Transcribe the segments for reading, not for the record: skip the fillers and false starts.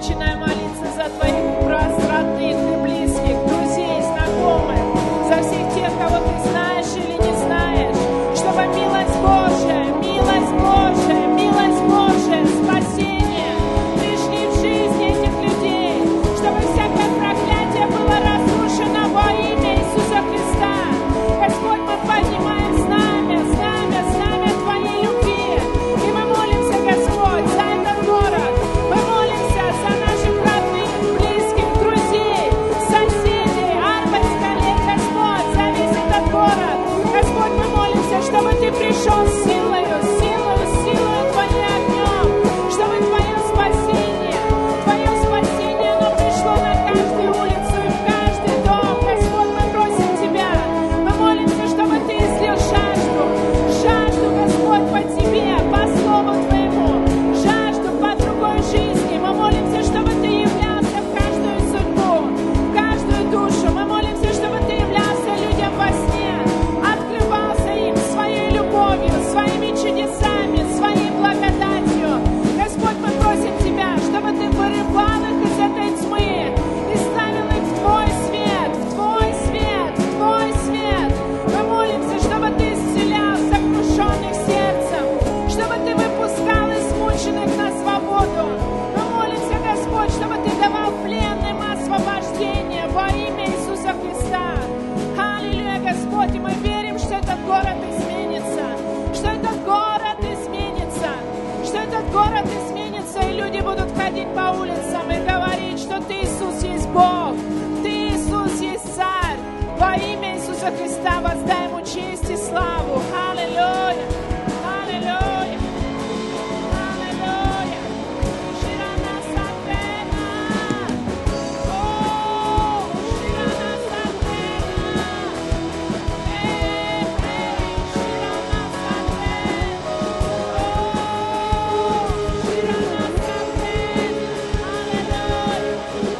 начинай молиться за твоих родных и близких, друзей, знакомых, за всех тех, кого ты знаешь или не знаешь, чтобы милость Божия, милость Божия, милость Божия, спасение пришли в жизнь этих людей, чтобы всякое проклятие было разрушено во имя Иисуса Христа. Господь, мы поднимаем знамя Твоей любви, и мы молимся, Господь, за этот город, мы молимся за наших родных, близких, друзей, соседей, Арбатск, коллег, Господь, за весь этот город. Господь, мы молимся, чтобы Ты пришел с силою Твоим огнем, чтобы Твое спасение, оно пришло на каждую улицу и в каждый дом. Господь, мы просим Тебя, мы молимся, чтобы Ты излил жажду, Господь, по Тебе, по Слову Твоему, жажду по другой жизни. Мы молимся, чтобы Ты являлся в каждую судьбу, в каждую душу. Мы молимся, чтобы Ты являлся людям во сне, открывался им своей любовью, своими чудесами, своей благодатью. Господь, мы просим Тебя, чтобы Ты вырывал их из этой тьмы и ставил их в Твой свет, в Твой свет, в Твой свет. Мы молимся, чтобы Ты исцелял сокрушенных сердцем, чтобы Ты выпускал измученных на свободу. Мы молимся, Господь, чтобы Ты давал пленным освобождение во имя Иисуса Христа. Аллилуйя, Господь, и мы верим, что этот город изменится, что этот город изменится, что этот город изменится, и люди будут ходить по улицам и говорить, что Ты, Иисус, есть Бог, Ты, Иисус, есть Царь. Во имя Иисуса Христа воздай Ему честь и славу. Аллилуйя! Аллилуйя! Аллилуйя! Ширана Сатена! О, Ширана Сатена! Ширана Сатена! О, Ширана Сатена! Аллилуйя!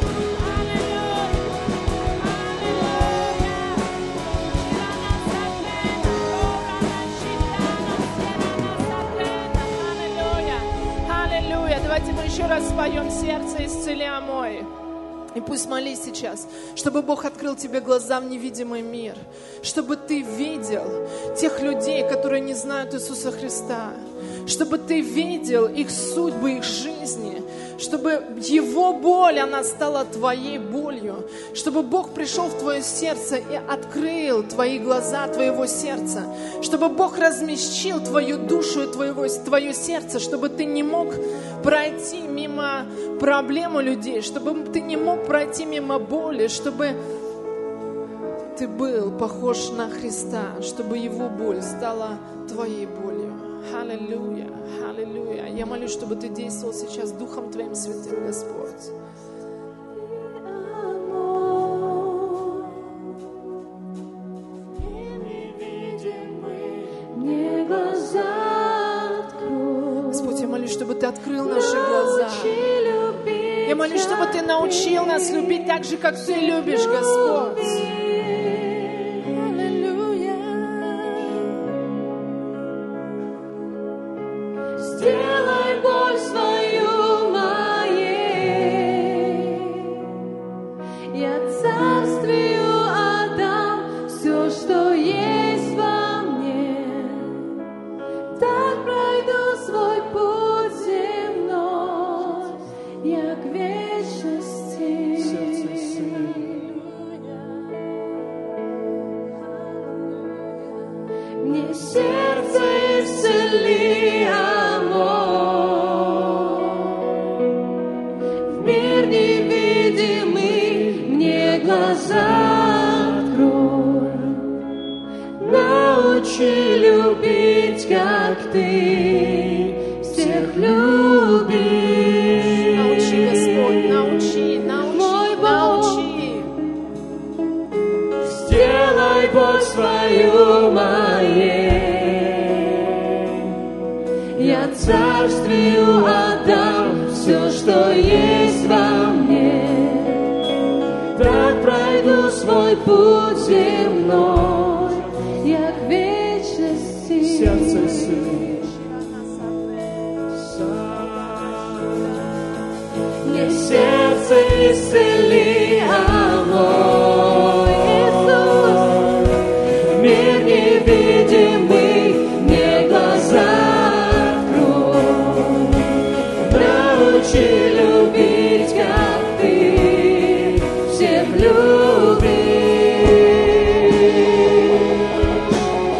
Аллилуйя! Давайте мы еще раз споем «Сердце исцеля мой». И пусть молись сейчас, чтобы Бог открыл тебе глаза в невидимый мир, чтобы ты видел тех людей, которые не знают Иисуса Христа, чтобы ты видел их судьбы, их жизни, чтобы Его боль, она стала твоей болью, чтобы Бог пришел в твое сердце и открыл твои глаза, твоего сердца, чтобы Бог размягчил твою душу и твое сердце, чтобы ты не мог пройти мимо проблем у людей, чтобы ты не мог пройти мимо боли, чтобы ты был похож на Христа, чтобы Его боль стала твоей болью. Аллилуйя, аллилуйя. Я молюсь, чтобы Ты действовал сейчас Духом Твоим Святым, Господь. Господь, я молюсь, чтобы Ты открыл наши глаза. Я молюсь, чтобы Ты научил нас любить так же, как Ты любишь, Господь. Сделай боль свою моей, я царствию отдам все, что есть во мне. Так пройду свой путь земной, я к вечности. Мне сердце исцели, открой, научи любить, как Ты всех любишь. Научи, Господь, научи, мой Бог, научи. Сделай боль свою моей, я царствию отдам все, что есть во мне. Так пройду свой путь земной, я к вечности. Сердце исцели. Мне сердце исцели, мой Иисус. Мир невидимый, мне глаза открой. Научи любить, как ты всех любишь.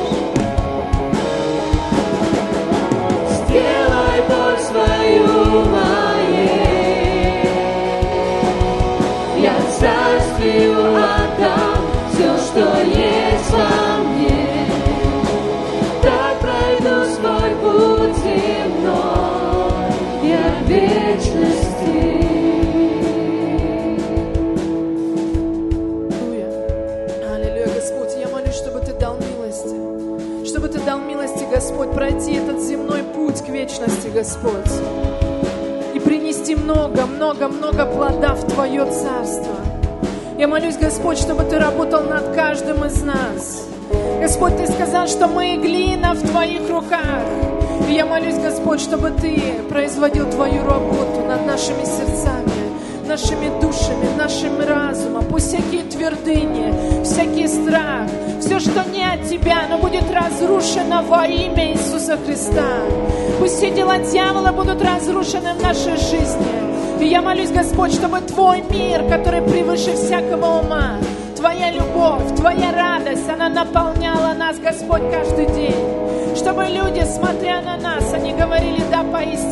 Сделай боль свою моей. Я царствию отдам все, что есть во мне. Так пройду свой путь земной, я в вечности. Аллилуйя, Господь, я молюсь, чтобы Ты дал милости. Чтобы Ты дал милости, Господь, пройти этот земной путь к вечности, Господь. И принести много плода в Твое Царство. Я молюсь, Господь, чтобы Ты работал над каждым из нас. Господь, Ты сказал, что мы глина в Твоих руках. И я молюсь, Господь, чтобы Ты производил Твою работу над нашими сердцами, нашими душами, нашим разумом. Пусть всякие твердыни, всякий страх, все, что не от Тебя, оно будет разрушено во имя Иисуса Христа. Пусть все дела дьявола будут разрушены в нашей жизни. И я молюсь, Господь, чтобы Твой мир, который превыше всякого ума, Твоя любовь, Твоя радость, она наполняла нас, Господь, каждый день. Чтобы люди, смотря на нас, они говорили: да,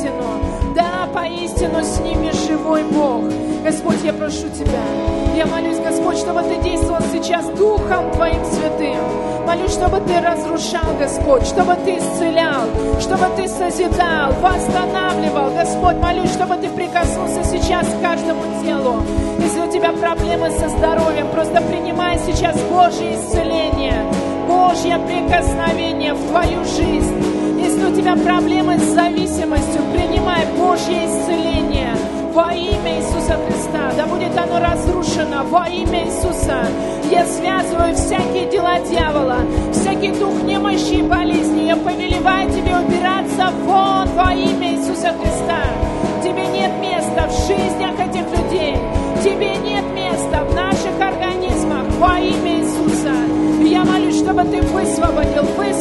поистину с ними живой Бог. Господь, я прошу Тебя, я молюсь, Господь, чтобы Ты действовал сейчас Духом Твоим Святым. Молюсь, чтобы Ты разрушал, Господь, чтобы Ты исцелял, чтобы Ты созидал, восстанавливал. Господь, молюсь, чтобы Ты прикоснулся сейчас к каждому телу. Если у Тебя проблемы со здоровьем, просто принимай сейчас Божье исцеление, Божье прикосновение в твою жизнь. Если у тебя проблемы с зависимостью, принимай Божье исцеление во имя Иисуса Христа. Да будет оно разрушено во имя Иисуса. Я связываю всякие дела дьявола, всякий дух немощи и болезни. Я повелеваю тебе убираться вон во имя Иисуса Христа. Тебе нет места в жизнях этих людей. Тебе нет места в наших организмах во имя Иисуса. И я молюсь, чтобы Ты высвободил Твою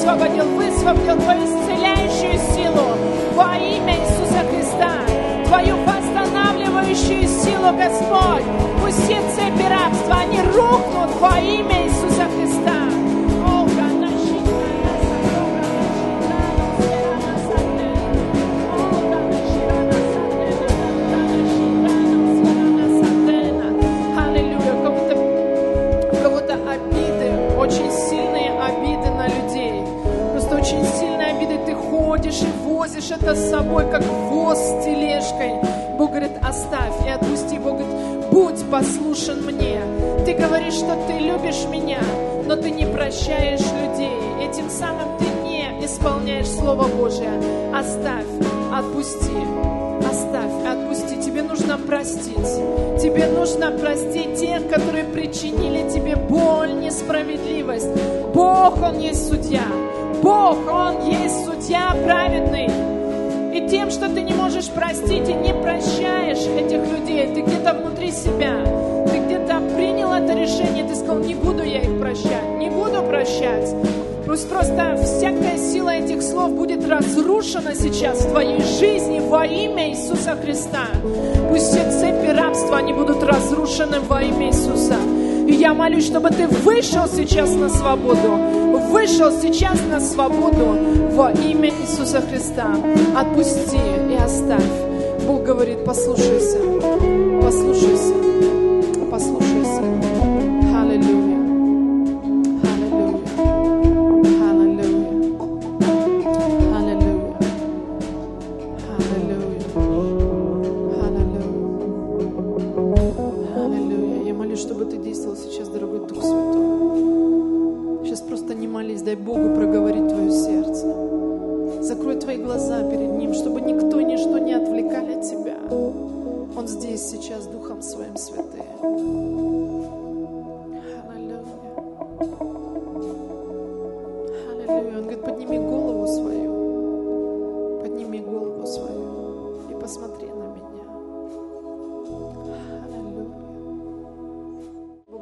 исцеляющую силу во имя Иисуса Христа. Твою восстанавливающую силу, Господь. Пусть все цепи рабства, они рухнут во имя Иисуса Христа. И возишь это с собой, как воз с тележкой. Бог говорит: оставь и отпусти. Бог говорит: будь послушен мне. Ты говоришь, что ты любишь меня, но ты не прощаешь людей. Этим самым ты не исполняешь Слово Божие. Оставь, отпусти. Оставь, отпусти. Тебе нужно простить. Тебе нужно простить тех, которые причинили тебе боль, несправедливость. Бог, Он есть судья. Бог, Он есть судья праведный. И тем, что ты не можешь простить и не прощаешь этих людей, ты где-то внутри себя, ты где-то принял это решение, ты сказал: не буду я их прощать, не буду прощать. Пусть просто всякая сила этих слов будет разрушена сейчас в твоей жизни во имя Иисуса Христа. Пусть все цепи рабства, они будут разрушены во имя Иисуса. И я молюсь, чтобы ты вышел сейчас на свободу. Вышел сейчас на свободу во имя Иисуса Христа. Отпусти и оставь. Бог говорит: послушайся, послушайся, послушайся. Аллилуйя. Дай Богу проговорить твое сердце. Закрой твои глаза перед Ним, чтобы никто, ничто не отвлекали от тебя. Он здесь сейчас Духом Своим Святым. Аллилуйя. Аллилуйя. Он говорит: подними голову свою и посмотри на меня. Аллилуйя.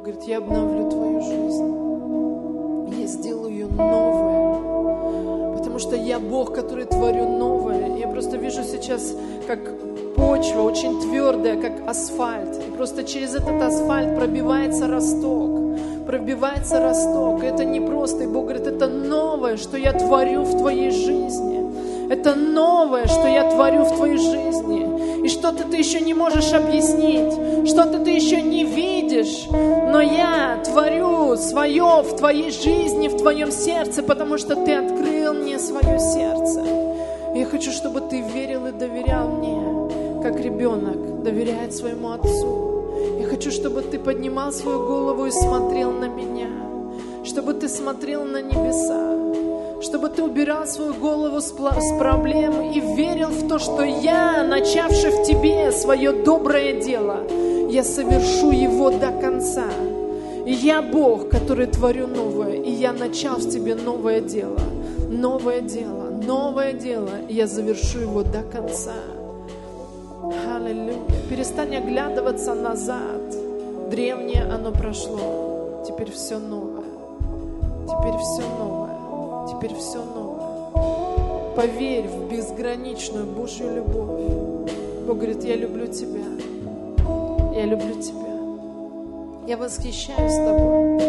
говорит, я обновлю твою жизнь. Я сделаю ее новой. Потому что я Бог, который творю новое. Я просто вижу сейчас, как почва очень твердая, как асфальт. И просто через этот асфальт пробивается росток. Пробивается росток. И это не просто. И Бог говорит, это новое, что я творю в твоей жизни. Это новое, что я творю в твоей жизни. И что-то ты еще не можешь объяснить. Что-то ты еще не видишь. Но я творю свое в твоей жизни, в твоем сердце, потому что ты открыл мне свое сердце. Я хочу, чтобы ты верил и доверял мне, как ребенок доверяет своему отцу. Я хочу, чтобы ты поднимал свою голову и смотрел на меня, чтобы ты смотрел на небеса, чтобы ты убирал свою голову с проблем и верил в то, что я, начавший в тебе свое доброе дело, я совершу его до конца. И я Бог, который творю новое, и я начал в тебе новое дело, новое дело, новое дело, и я завершу его до конца. Аллилуйя. Перестань оглядываться назад. Древнее оно прошло. Теперь все новое. Теперь все новое. Теперь все новое. Поверь в безграничную Божью любовь. Бог говорит, я люблю тебя. Я люблю тебя. Я восхищаюсь тобой.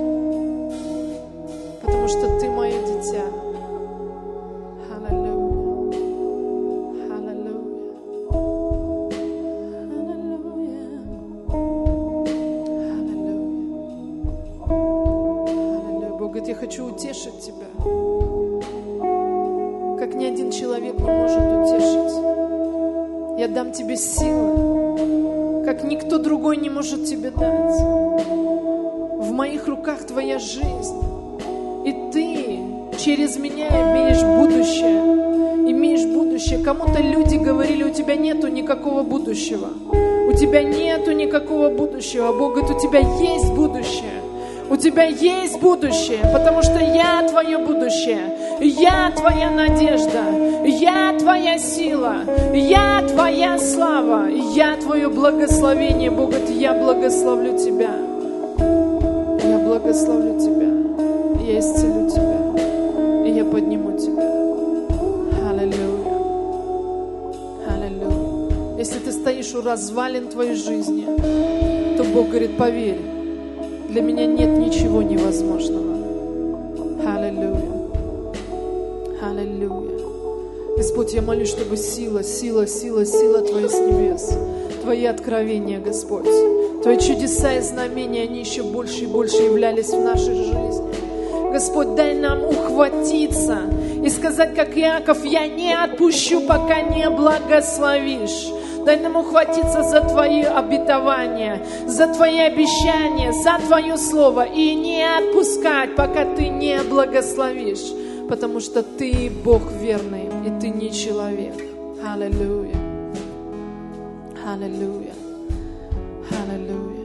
Потому что ты мое дитя. Я хочу утешить тебя, как ни один человек не может утешить. Я дам тебе силы, как никто другой не может тебе дать. В моих руках твоя жизнь, и ты через меня имеешь будущее. Имеешь будущее. Кому-то люди говорили, у тебя нету никакого будущего. У тебя нету никакого будущего. А Бог говорит, у тебя есть будущее. У тебя есть будущее, потому что я твое будущее, я твоя надежда, я твоя сила, я твоя слава, я твое благословение. Бог говорит, я благословлю тебя, я благословлю тебя, я исцелю тебя, и я подниму тебя. Аллилуйя, аллилуйя. Если ты стоишь у развалин твоей жизни, то Бог говорит, поверь, для меня нет ничего невозможного. Аллилуйя. Аллилуйя. Господь, я молюсь, чтобы сила Твоя с небес, Твои откровения, Господь, Твои чудеса и знамения, они еще больше и больше являлись в нашей жизни. Господь, дай нам ухватиться и сказать, как Иаков, я не отпущу, пока не благословишь. Дай нам ухватиться за Твои обетования, за Твои обещания, за Твое Слово и не отпускать, пока Ты не благословишь, потому что Ты Бог верный, и Ты не человек. Аллилуйя. Аллилуйя. Аллилуйя.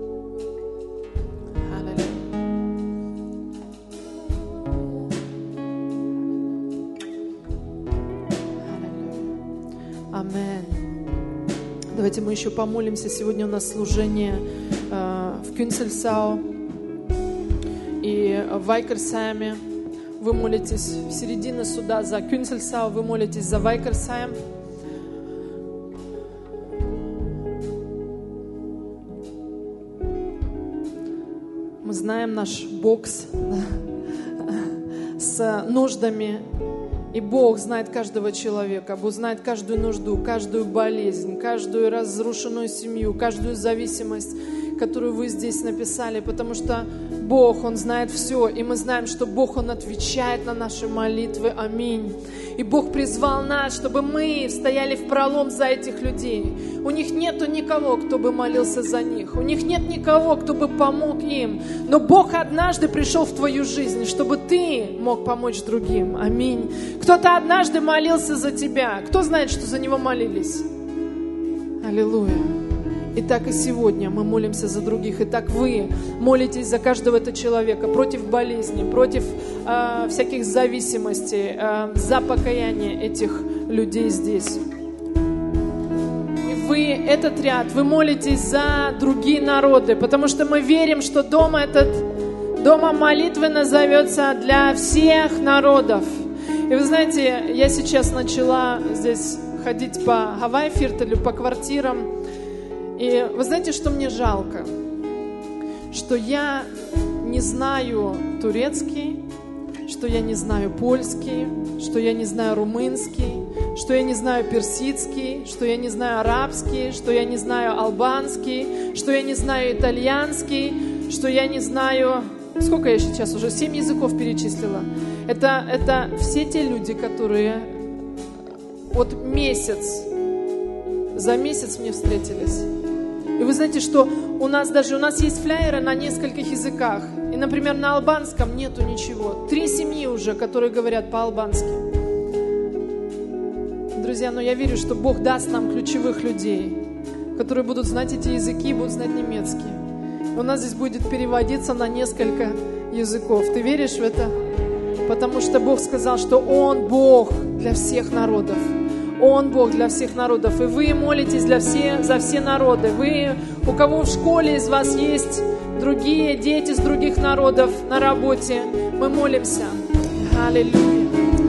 Аллилуйя. Аминь. Давайте мы еще помолимся. Сегодня у нас служение в Кюнцельсау и в Вайкерсайме. Вы молитесь в середине суда за Кюнцельсау, вы молитесь за Вайкерсайм. Мы знаем наш бокс с нуждами. И Бог знает каждого человека, Бог знает каждую нужду, каждую болезнь, каждую разрушенную семью, каждую зависимость, которую вы здесь написали, потому что Бог, Он знает все, и мы знаем, что Бог, Он отвечает на наши молитвы. Аминь. И Бог призвал нас, чтобы мы стояли в пролом за этих людей. У них нету никого, кто бы молился за них. У них нет никого, кто бы помог им. Но Бог однажды пришел в твою жизнь, чтобы ты мог помочь другим. Аминь. Кто-то однажды молился за тебя. Кто знает, что за него молились? Аллилуйя. И так и сегодня мы молимся за других. И так вы молитесь за каждого этого человека против болезни, против всяких зависимостей, за покаяние этих людей здесь. И вы вы, этот ряд, вы молитесь за другие народы, потому что мы верим, что дом этот, домом молитвы назовется для всех народов. И вы знаете, я сейчас начала здесь ходить по Гавайи-Фиртелю, по квартирам. И вы знаете, что мне жалко? Что я не знаю турецкий, что я не знаю польский, что я не знаю румынский, что я не знаю персидский, что я не знаю арабский, что я не знаю албанский, что я не знаю итальянский, что я не знаю... Сколько я сейчас уже? 7 языков перечислила. Это все те люди, которые вот за месяц мне встретились. И вы знаете, что у нас есть флаеры на нескольких языках. И, например, на албанском нету ничего. 3 семьи уже, которые говорят по-албански. Друзья, но я верю, что Бог даст нам ключевых людей, которые будут знать эти языки, будут знать немецкий. У нас здесь будет переводиться на несколько языков. Ты веришь в это? Потому что Бог сказал, что Он Бог для всех народов. Он Бог для всех народов. И вы молитесь за все народы. У кого в школе из вас есть другие дети с других народов на работе, мы молимся. Аллилуйя.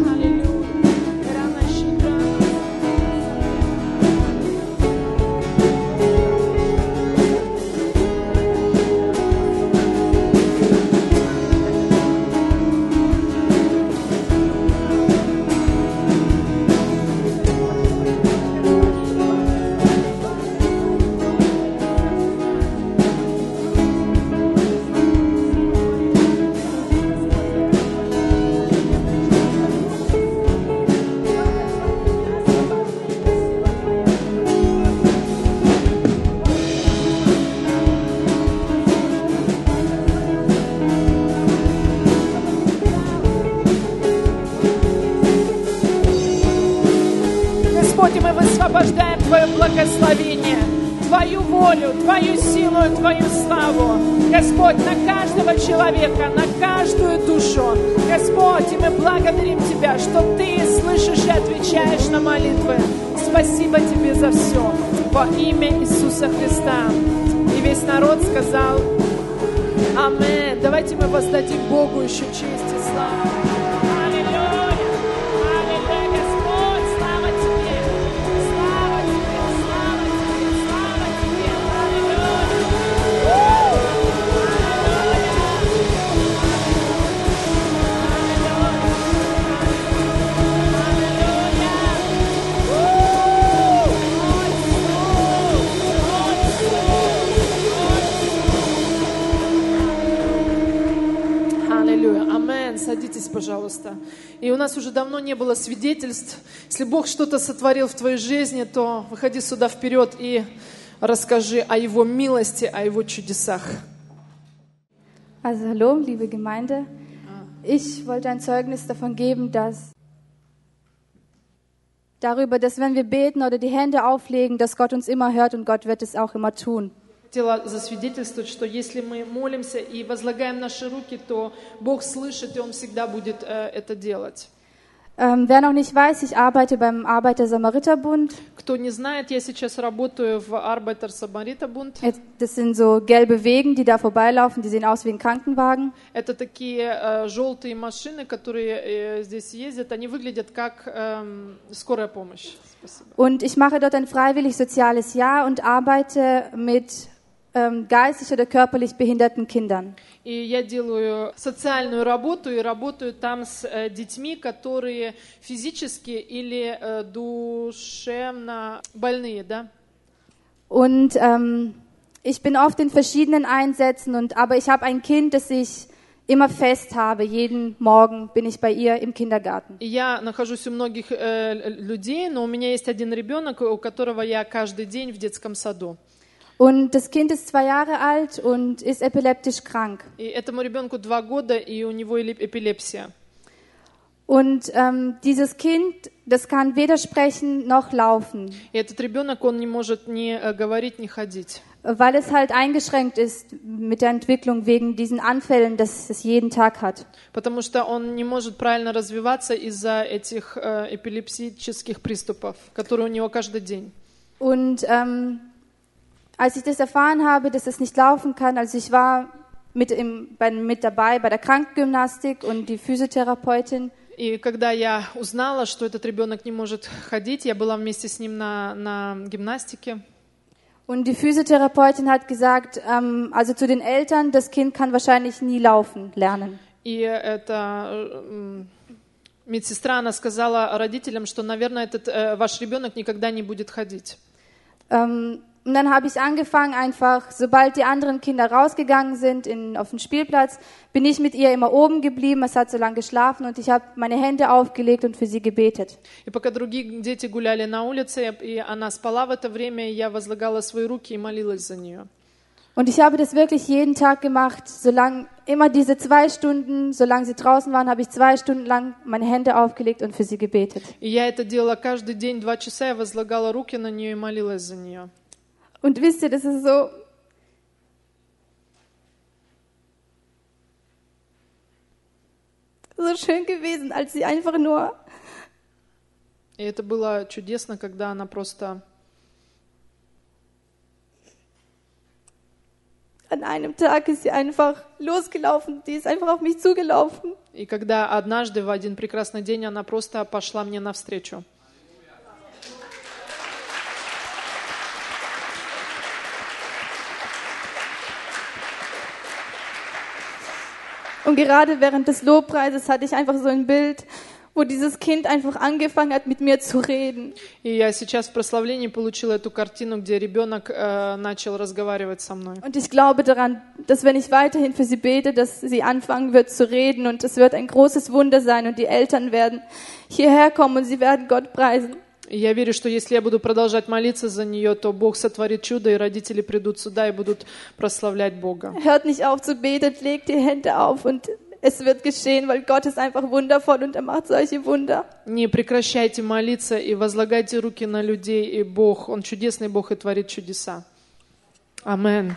Высвобождаем Твое благословение, Твою волю, Твою силу и Твою славу. Господь, на каждого человека, на каждую душу. Господь, и мы благодарим Тебя, что Ты слышишь и отвечаешь на молитвы. Спасибо Тебе за все. Во имя Иисуса Христа. И весь народ сказал Аминь. Давайте мы воздадим Богу еще честь и славу. Садитесь, пожалуйста. И у нас уже давно не было свидетельств. Если Бог что-то сотворил в твоей жизни, то выходи сюда вперед и расскажи о Его милости, о Его чудесах. Also hallo, liebe Gemeinde. Ich wollte ein Zeugnis davon geben, dass wenn wir beten oder die Hände auflegen, dass Gott uns immer hört und Gott wird es auch immer tun. Хотела засвидетельствовать, что если мы молимся и возлагаем наши руки, то Бог слышит, и Он всегда будет это делать. Wer noch nicht weiß, ich arbeite beim Arbeiter-Samariter-Bund. Кто не знает, я сейчас работаю в Arbeiter-Samariter-Bund. Das sind so gelbe Wegen, die da vorbeilaufen, die sehen aus wie ein Krankenwagen. Это такие желтые машины, которые здесь ездят, они выглядят как скорая помощь. Спасибо. Und ich mache dort ein freiwillig soziales Jahr und arbeite mit geistig oder körperlich behinderten Kindern. И я делаю социальную работу и работаю там с детьми, которые физически или душевно больные, да? Und ich bin oft in verschiedenen Einsätzen, aber ich habe ein Kind, das ich immer fest habe. Jeden Morgen bin ich bei ihr im Kindergarten. Я нахожусь у многих людей, но у меня есть один ребенок, у которого я каждый день в детском саду. Und das Kind ist 2 Jahre alt und ist epileptisch krank. И этому ребенку 2 года, и у него эпилепсия. Und dieses Kind, das kann weder sprechen noch laufen. И этот ребенок, он не может ни говорить, ни ходить. Weil es halt eingeschränkt ist mit der Entwicklung wegen diesen Anfällen, dass es jeden Tag hat. Потому что он не может правильно развиваться из-за этих эпилептических приступов, которые у него каждый день. Und als ich das erfahren habe, dass es nicht laufen kann, also ich war mit dabei bei der Krankengymnastik und die Physiotherapeutin. И когда я узнала, что этот ребенок не может ходить, я была вместе с ним на гимнастике. Und die Physiotherapeutin hat gesagt, also zu den Eltern, das Kind kann wahrscheinlich nie laufen lernen. И эта медсестра, она сказала родителям, что, наверное, ваш ребенок никогда не будет ходить. Und dann habe ich angefangen, einfach, sobald die anderen Kinder rausgegangen sind auf den Spielplatz, bin ich mit ihr immer oben geblieben. Es hat so lange geschlafen und ich habe meine Hände aufgelegt und für sie gebetet. И пока другие дети гуляли на улице, и она спала в это время, я возлагала свои руки и молилась за нее. Und ich habe das wirklich jeden Tag gemacht, immer diese 2 Stunden, solange sie draußen waren, habe ich 2 Stunden lang meine Hände aufgelegt und für sie gebetet. И я это делала каждый день, 2 часа, я возлагала руки на нее и молилась за нее. Und wisst ihr, das ist so schön gewesen, als sie einfach nur... И это было чудесно, когда она просто... An einem Tag ist sie einfach losgelaufen, die ist einfach auf mich zugelaufen. И когда однажды, в один прекрасный день, она просто пошла мне навстречу. Und gerade während des Lobpreises hatte ich einfach so ein Bild, wo dieses Kind einfach angefangen hat, mit mir zu reden. И я сейчас в прославлении получила эту картину, где ребенок начал разговаривать со мной. Und ich glaube daran, dass wenn ich weiterhin für sie bete, dass sie anfangen wird zu reden und es wird ein großes Wunder sein und die Eltern werden hierher kommen und sie werden Gott preisen. И я верю, что если я буду продолжать молиться за нее, то Бог сотворит чудо, и родители придут сюда и будут прославлять Бога. Hört nicht auf zu beten, legt die Hände auf und es wird geschehen, weil Gott ist einfach wundervoll und er macht solche Wunder. Не прекращайте молиться и возлагайте руки на людей, и Бог, Он чудесный Бог и творит чудеса. Амен.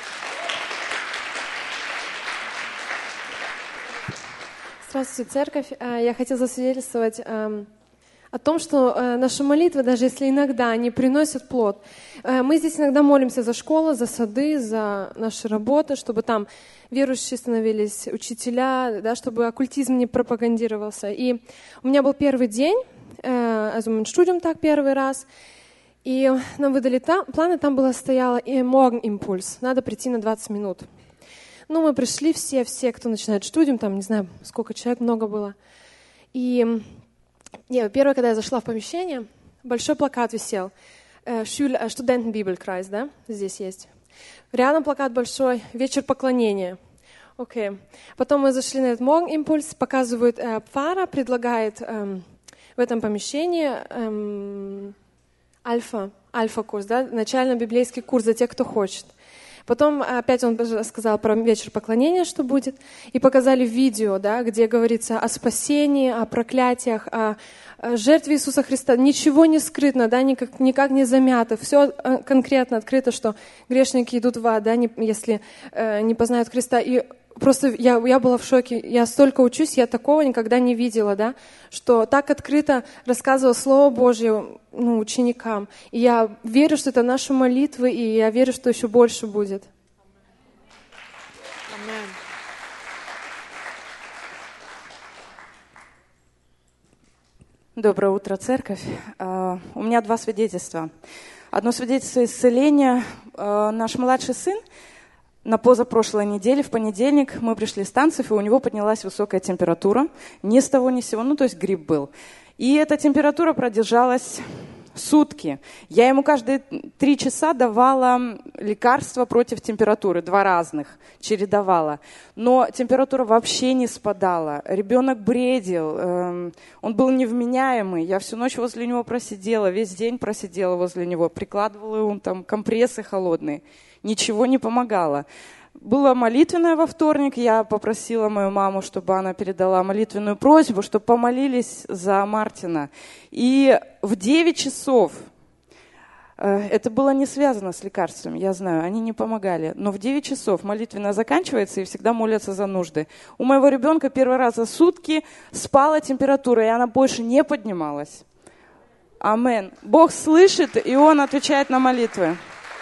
Здравствуйте, церковь. Я хотела засвидетельствовать о том, что наши молитвы, даже если иногда не приносят плод, мы здесь иногда молимся за школу, за сады, за наши работы, чтобы там верующие становились учителя, да, чтобы оккультизм не пропагандировался. И у меня был первый день, also mein Studium Tag первый раз, и нам выдали планы, там стояло Morgenimpuls, надо прийти на 20 минут. Ну, мы пришли все, кто начинает студиум, там, не знаю, сколько человек, много было. И первое, когда я зашла в помещение, большой плакат висел. Studentenbibelkreis, да, здесь есть. Рядом плакат большой, вечер поклонения. Окей. Потом мы зашли на этот Morgenimpuls, показывают, Пфара предлагает в этом помещении альфа-курс, да, начально-библейский курс для тех, кто хочет. Потом опять он сказал про вечер поклонения, что будет, и показали видео, да, где говорится о спасении, о проклятиях, о жертве Иисуса Христа. Ничего не скрытно, да, никак не замято. Все конкретно открыто, что грешники идут в ад, да, если не познают Христа. И просто я была в шоке. Я столько учусь, я такого никогда не видела, да, что так открыто рассказывал Слово Божье ученикам. И я верю, что это наши молитвы, и я верю, что еще больше будет. Доброе утро, церковь. У меня 2 свидетельства. Одно свидетельство исцеления. Наш младший сын на позапрошлой неделе, в понедельник, мы пришли с танцев, и у него поднялась высокая температура. Ни с того ни с сего, то есть грипп был. И эта температура продержалась сутки. Я ему каждые 3 часа давала лекарства против температуры, 2 разных, чередовала. Но температура вообще не спадала. Ребенок бредил, он был невменяемый. Я всю ночь возле него просидела, весь день просидела возле него, прикладывала ему там компрессы холодные. Ничего не помогало. Было молитвенное во вторник, я попросила мою маму, чтобы она передала молитвенную просьбу, чтобы помолились за Мартина. И в 9 часов, это было не связано с лекарствами, я знаю, они не помогали, но в 9 часов молитвенное заканчивается и всегда молятся за нужды. У моего ребенка первый раз за сутки спала температура, и она больше не поднималась. Амен. Бог слышит, и Он отвечает на молитвы.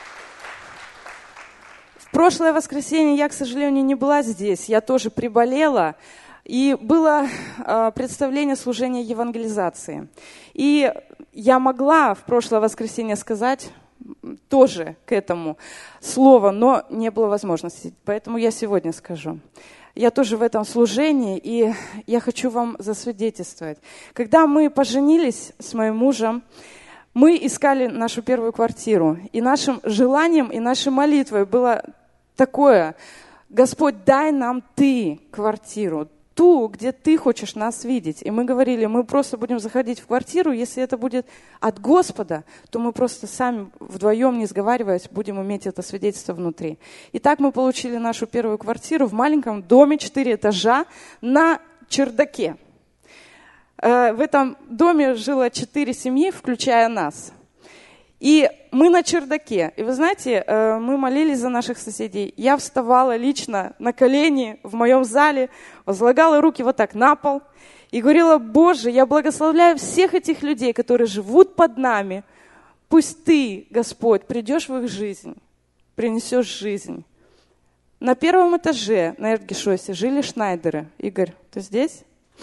В прошлое воскресенье я, к сожалению, не была здесь. Я тоже приболела. И было представление служения евангелизации. И я могла в прошлое воскресенье сказать тоже к этому слово, но не было возможности. Поэтому я сегодня скажу. Я тоже в этом служении, и я хочу вам засвидетельствовать. Когда мы поженились с моим мужем, мы искали нашу первую квартиру. И нашим желанием, и нашей молитвой было такое: Господь, дай нам Ты квартиру, ту, где Ты хочешь нас видеть. И мы говорили, мы просто будем заходить в квартиру, если это будет от Господа, то мы просто сами вдвоем, не сговариваясь, будем иметь это свидетельство внутри. И так мы получили нашу первую квартиру в маленьком доме, 4 этажа, на чердаке. В этом доме жило 4 семьи, включая нас. И мы на чердаке. И вы знаете, мы молились за наших соседей. Я вставала лично на колени в моем зале, возлагала руки вот так на пол и говорила: Боже, я благословляю всех этих людей, которые живут под нами. Пусть Ты, Господь, придешь в их жизнь, принесешь жизнь. На 1-м этаже на Эртгешосе жили Шнайдеры. Игорь, ты здесь?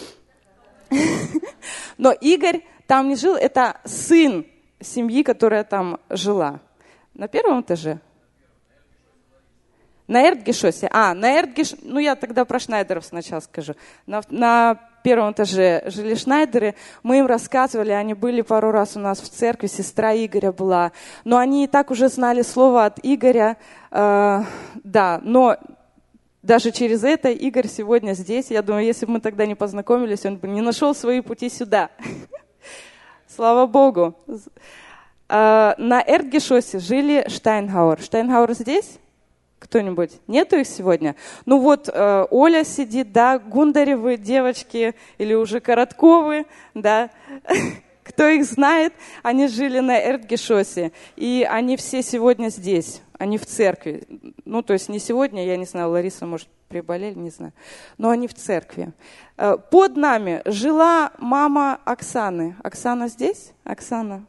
Но Игорь там не жил, это сын семьи, которая там жила. На 1-м этаже? На Эртгешосе. Ну я тогда про Шнайдеров сначала скажу. На 1-м этаже жили Шнайдеры. Мы им рассказывали, они были пару раз у нас в церкви, сестра Игоря была. Но они и так уже знали слово от Игоря. Да, но даже через это Игорь сегодня здесь. Я думаю, если бы мы тогда не познакомились, он бы не нашел свои пути сюда. Слава Богу. На Эртгешосе жили Штайнхауэр. Штайнхауэр здесь? Кто-нибудь? Нету их сегодня? Ну вот, Оля сидит, да, Гундаревы, девочки, или уже Коротковы, да. Кто их знает, они жили на Эртгешосе. И они все сегодня здесь, они в церкви. Ну, то есть не сегодня, я не знаю, Лариса, может, приболели, не знаю. Но они в церкви. Под нами жила мама Оксаны. Оксана здесь? Оксана?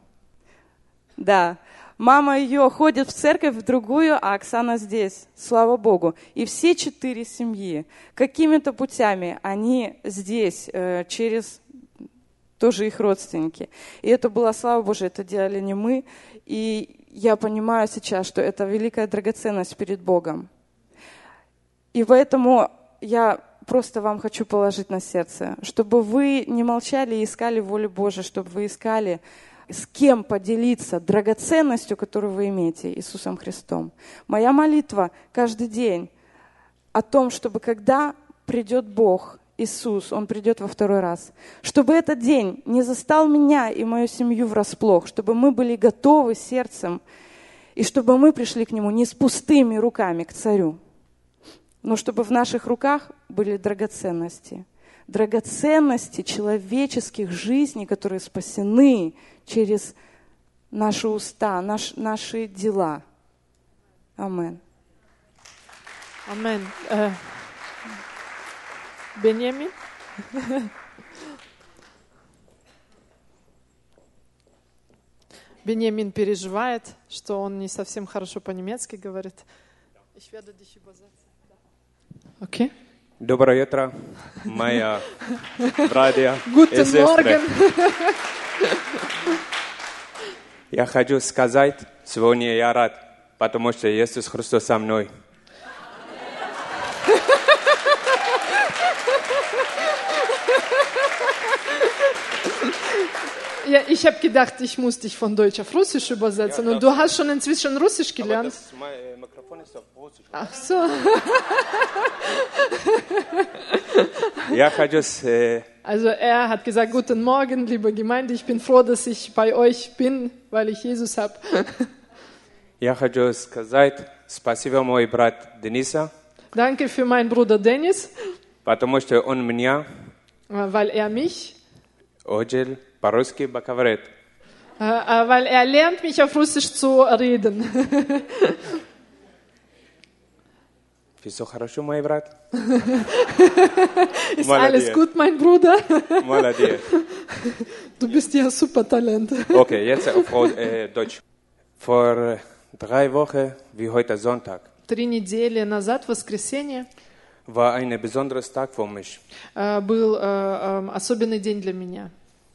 Да. Мама ее ходит в церковь в другую, а Оксана здесь. Слава Богу. И все 4 семьи какими-то путями они здесь, через тоже их родственники. И это была, слава Божия, это делали не мы. И я понимаю сейчас, что это великая драгоценность перед Богом. И поэтому я просто вам хочу положить на сердце, чтобы вы не молчали и искали волю Божию, чтобы вы искали, с кем поделиться драгоценностью, которую вы имеете, Иисусом Христом. Моя молитва каждый день о том, чтобы когда придет Бог, Иисус, Он придет во 2-й раз, чтобы этот день не застал меня и мою семью врасплох, чтобы мы были готовы сердцем, и чтобы мы пришли к Нему не с пустыми руками, к Царю, но чтобы в наших руках были драгоценности. Драгоценности человеческих жизней, которые спасены через наши уста, наши дела. Амен. Амен. Беньямин? Беньямин переживает, что он не совсем хорошо по-немецки говорит. Окей. Доброе утро, моя братья и Guten сестры. Morgen. Я хочу сказать, сегодня я рад, потому что Иисус Христос со мной. Ja, ich habe gedacht, ich muss dich von Deutsch auf Russisch übersetzen. Und du hast schon inzwischen Russisch gelernt. Ach so. Я хочу Also er hat gesagt, guten Morgen, liebe Gemeinde. Ich bin froh, dass ich bei euch bin, weil ich Jesus habe. Я хочу сказать спасибо мой брат Дениса, Danke für meinen Bruder Dennis, потому что он меня weil er mich, учил по-русски говорит. weil er lernt, mich auf Russisch zu reden. Все хорошо, мой брат? Ist alles gut, mein Bruder? Молодец. Du bist ja super Talent. Okay, jetzt auf Deutsch. Vor 3 Wochen, wie heute Sonntag, 3 недели назад, в воскресенье, war ein besonderes Tag für mich. был особенный день для меня.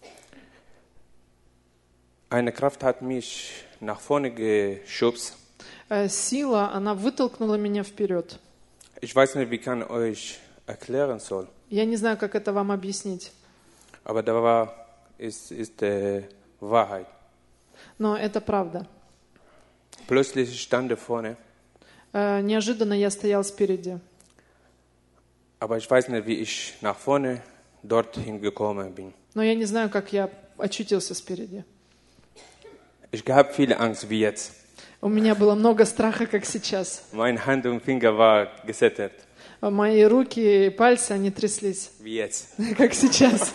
Eine Kraft hat mich nach vorne geschubst. Сила, она вытолкнула меня вперед. Ich weiß nicht, wie ich euch erklären soll. Я не знаю, как это вам объяснить, Aber da ist Wahrheit. но это правда. Plötzlich stand er vorne, Неожиданно я стоял спереди. aber ich weiß nicht, wie ich nach vorne dorthin gekommen bin. Но я не знаю, как я очутился спереди. Ich habe viel Angst wie jetzt. У меня было много страха, как сейчас. Meine Hand und Finger war gesättigt, Мои руки и пальцы, они тряслись, wie jetzt. как сейчас.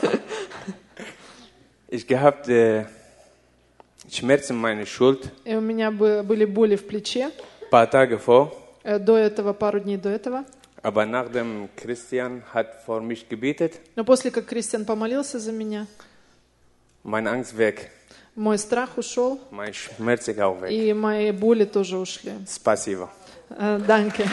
Ich gehabt Schmerzen in meiner Schulter, И у меня были боли в плече. ein paar Tage vor. До этого, пару дней до этого. Aber nachdem Christian hat vor mich gebetet, Но после как Кристиан помолился за меня, meine Angst weg, мой страх ушел, mein Schmerz auch weg. и мои боли тоже ушли. Спасибо. Данке.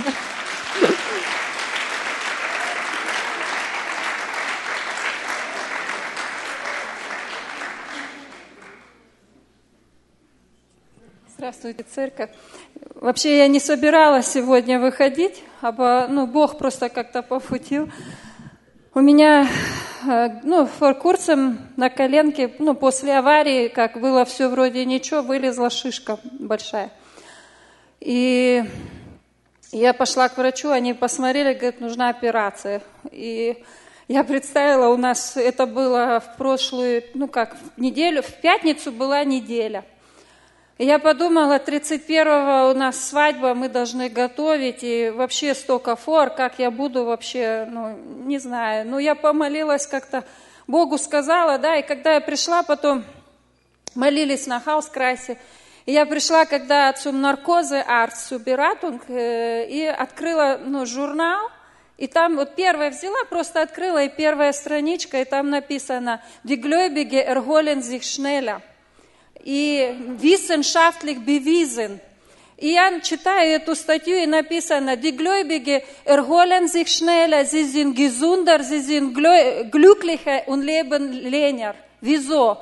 Здравствуйте, церковь. Вообще я не собиралась сегодня выходить, Бог просто как-то пофутил. У меня, форкурсом на коленке, после аварии, как было все вроде ничего, вылезла шишка большая. И я пошла к врачу, они посмотрели, говорят, нужна операция. И я представила, у нас это было в прошлую, неделю, в пятницу была неделя. И я подумала, 31-го у нас свадьба, мы должны готовить, и вообще столько фор, как я буду вообще, не знаю. Я помолилась как-то, Богу сказала, да, и когда я пришла, потом молились на Хаускрайсе, и я пришла, когда zum Narkose Arzt zur Beratung, и открыла, журнал, и там вот первая взяла, просто открыла, и первая страничка, и там написано «Die Gläubige erholen sich schneller». И wissenschaftlich bewiesen. И я читаю эту статью, и написано, die Gläubige erholen sich schneller, sie sind gesunder, sie sind glücklicher und leben länger. Wieso?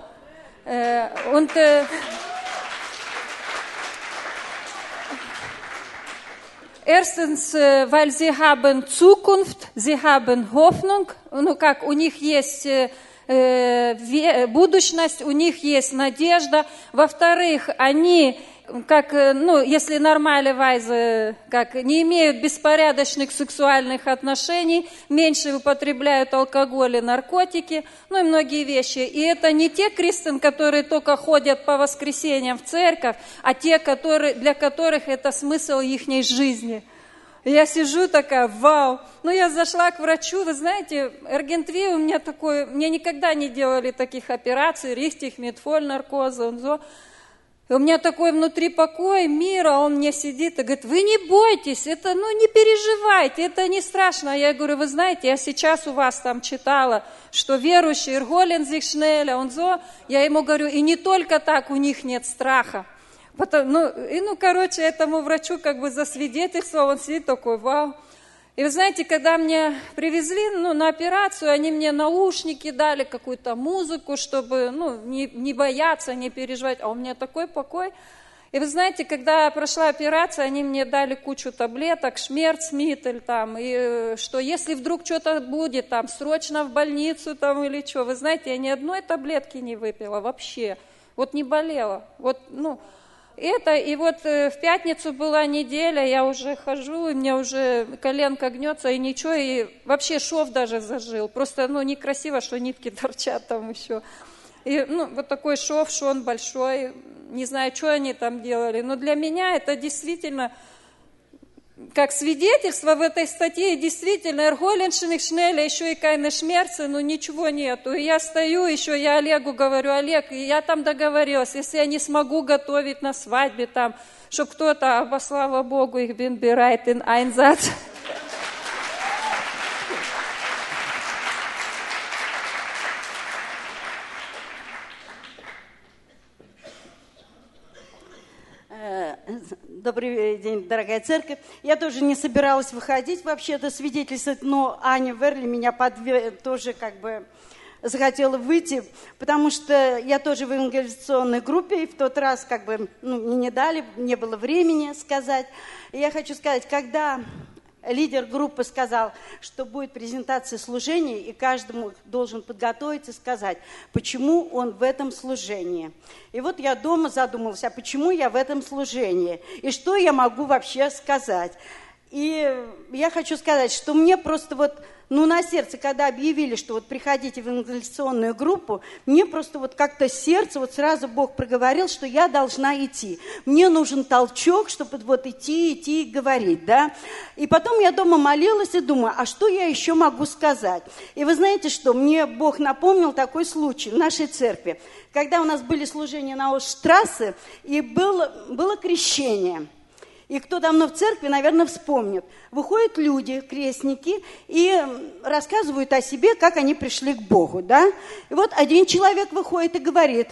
Erstens, weil sie haben Zukunft, sie haben Hoffnung, у них есть будущность, у них есть надежда. Во-вторых, они, если нормальные не имеют беспорядочных сексуальных отношений, меньше употребляют алкоголь и наркотики, и многие вещи. И это не те крестьяне, которые только ходят по воскресеньям в церковь, а те, для которых это смысл их жизни. Я сижу такая, вау. Я зашла к врачу, вы знаете, Эргентви у меня такой, мне никогда не делали таких операций, рихтих, метфоль, наркоза, И у меня такой внутри покой, мир, а он мне сидит и говорит, вы не бойтесь, это, не переживайте, это не страшно. Я говорю, вы знаете, я сейчас у вас там читала, что верующие, erholen sich schneller, Я ему говорю, и не только так, у них нет страха. Этому врачу засвидетельствовал, он сидит такой, вау. И вы знаете, когда мне привезли, на операцию, они мне наушники дали, какую-то музыку, чтобы, не бояться, не переживать, а у меня такой покой. И вы знаете, когда прошла операция, они мне дали кучу таблеток, шмерцмиттель там, и что если вдруг что-то будет, там, срочно в больницу там или что, вы знаете, я ни одной таблетки не выпила вообще, не болела, И в пятницу была неделя, я уже хожу, и мне уже коленка гнется, и ничего, и вообще шов даже зажил. Просто, некрасиво, что нитки торчат там еще. И, вот такой шов большой, не знаю, что они там делали, но для меня это действительно, как свидетельство в этой статье, действительно, erholenшиных шнеля, еще и кайны шмерцы, ничего нету. И я стою еще, я Олегу говорю, Олег, я там договорилась, если я не смогу готовить на свадьбе, там, что кто-то, aber слава Богу, ich bin bereit in Einsatz. Добрый день, дорогая церковь. Я тоже не собиралась выходить вообще-то свидетельствовать, но Аня Верли меня тоже как бы захотела выйти, потому что я тоже в евангелизационной группе, и в тот раз как бы мне не дали, не было времени сказать. И я хочу сказать, когда лидер группы сказал, что будет презентация служения, и каждому должен подготовиться и сказать, почему он в этом служении. И вот я дома задумалась, а почему я в этом служении? И что я могу вообще сказать? И я хочу сказать, что мне просто вот, на сердце, когда объявили, что вот приходите в евангелизационную группу, мне просто вот как-то сердце, вот сразу Бог проговорил, что я должна идти. Мне нужен толчок, чтобы вот идти и говорить, да. И потом я дома молилась и думаю, а что я еще могу сказать? И вы знаете что, мне Бог напомнил такой случай в нашей церкви, когда у нас были служения на Остштрассе, и было крещение. И кто давно в церкви, наверное, вспомнит. Выходят люди, крестники, и рассказывают о себе, как они пришли к Богу, да. И вот один человек выходит и говорит,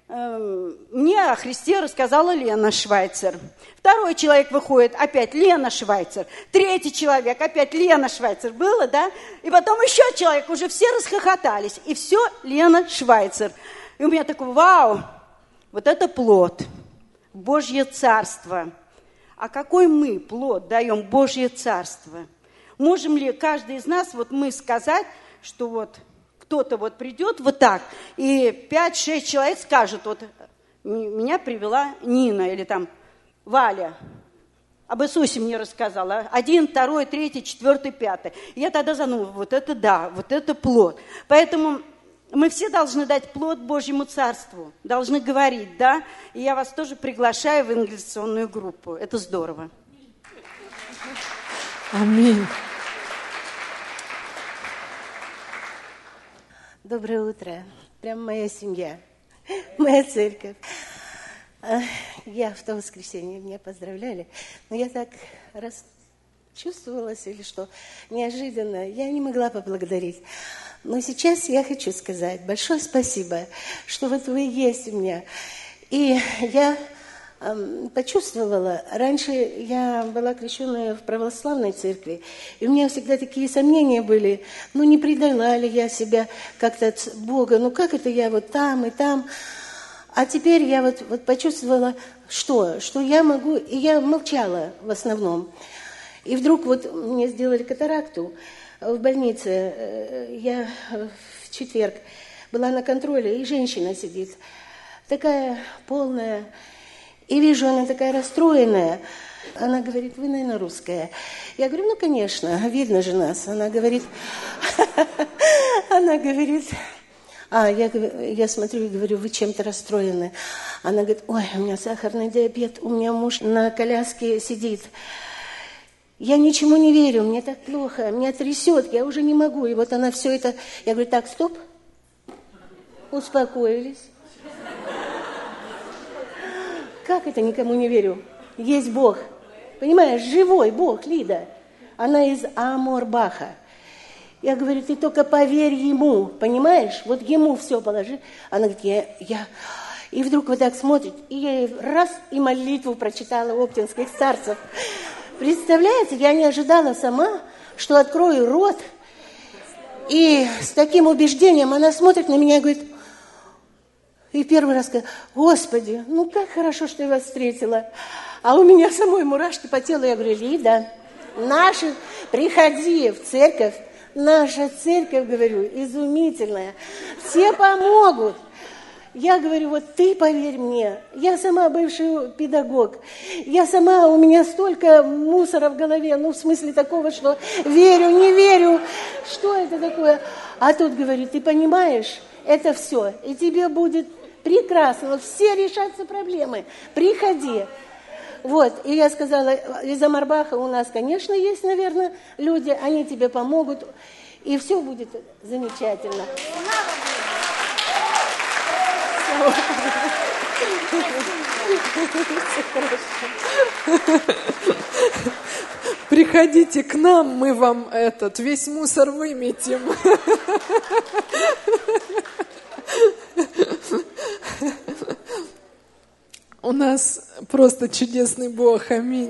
мне о Христе рассказала Лена Швайцер. Второй человек выходит, опять Лена Швайцер. Третий человек, опять Лена Швайцер. Было, да? И потом еще человек, уже все расхохотались. И все Лена Швайцер. И у меня такой, вау, вот это плод, Божье Царство. А какой мы плод даем Божье Царство? Можем ли каждый из нас, вот мы сказать, что вот кто-то вот придет вот так, и 5-6 человек скажут, вот меня привела Нина или там Валя, об Иисусе мне рассказала, 1, 2, 3, 4, 5. И я тогда задумала, вот это да, вот это плод. Поэтому мы все должны дать плод Божьему Царству, должны говорить, да? И я вас тоже приглашаю в евангелизационную группу. Это здорово. Аминь. Доброе утро. Прям моя семья, моя церковь. Я в то воскресенье, меня поздравляли, но я так расчувствовалась или что, неожиданно, я не могла поблагодарить. Но сейчас я хочу сказать большое спасибо, что вот вы есть у меня. И я почувствовала, раньше я была крещенная в православной церкви, и у меня всегда такие сомнения были, не предала ли я себя как-то от Бога, как это я вот там и там. А теперь я вот почувствовала, что я могу, и я молчала в основном. И вдруг вот мне сделали катаракту в больнице. Я в четверг была на контроле, и женщина сидит, такая полная, и вижу, она такая расстроенная. Она говорит, вы, наверное, русская. Я говорю, конечно, видно же нас. Она говорит, я смотрю и говорю, вы чем-то расстроены. Она говорит, ой, у меня сахарный диабет, у меня муж на коляске сидит. Я ничему не верю, мне так плохо, меня трясет, я уже не могу. И вот она все это... Я говорю, так, стоп. Успокоились. Как это никому не верю? Есть Бог. Понимаешь, живой Бог, Лида. Она из Аморбаха. Я говорю, ты только поверь ему, понимаешь? Вот ему все положи. Она говорит, я... И вдруг вот так смотрит, и я ей раз и молитву прочитала оптинских старцев. Представляете, я не ожидала сама, что открою рот, и с таким убеждением она смотрит на меня и говорит, и первый раз говорит, Господи, как хорошо, что я вас встретила. А у меня самой мурашки по телу. Я говорю, Лида, приходи в церковь, наша церковь, говорю, изумительная, все помогут. Я говорю, вот ты поверь мне, я сама бывший педагог, у меня столько мусора в голове, в смысле такого, что верю, не верю, что это такое? А тут говорит, ты понимаешь, это все, и тебе будет прекрасно, все решатся проблемы, приходи. Вот, и я сказала, из Аморбаха у нас, конечно, есть, наверное, люди, они тебе помогут, и все будет замечательно. Приходите к нам, мы вам весь мусор выметим. У нас просто чудесный Бог, аминь.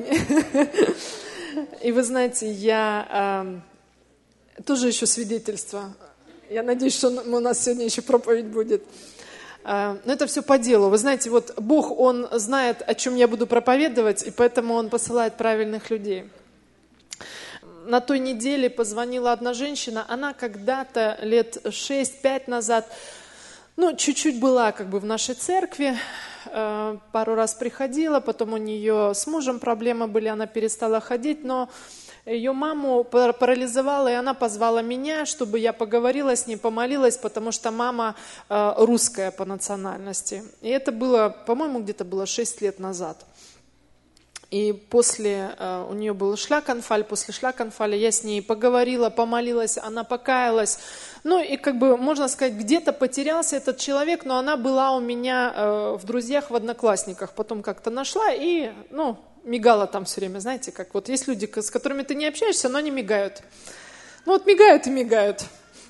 И вы знаете, я тоже еще свидетельство. Я надеюсь, что у нас сегодня еще проповедь будет. Но это все по делу. Вы знаете, вот Бог, Он знает, о чем я буду проповедовать, и поэтому Он посылает правильных людей. На той неделе позвонила одна женщина, она когда-то лет 6-5 назад, чуть-чуть была в нашей церкви, пару раз приходила, потом у нее с мужем проблемы были, она перестала ходить, но ее маму парализовала, и она позвала меня, чтобы я поговорила с ней, помолилась, потому что мама русская по национальности. И это было, по-моему, где-то было 6 лет назад. И после, у нее был шлаканфаль, после шлаканфаля я с ней поговорила, помолилась, она покаялась. И можно сказать, где-то потерялся этот человек, но она была у меня в друзьях, в одноклассниках. Потом как-то нашла и, мигала там все время, знаете, как вот есть люди, с которыми ты не общаешься, но они мигают. Мигают и мигают.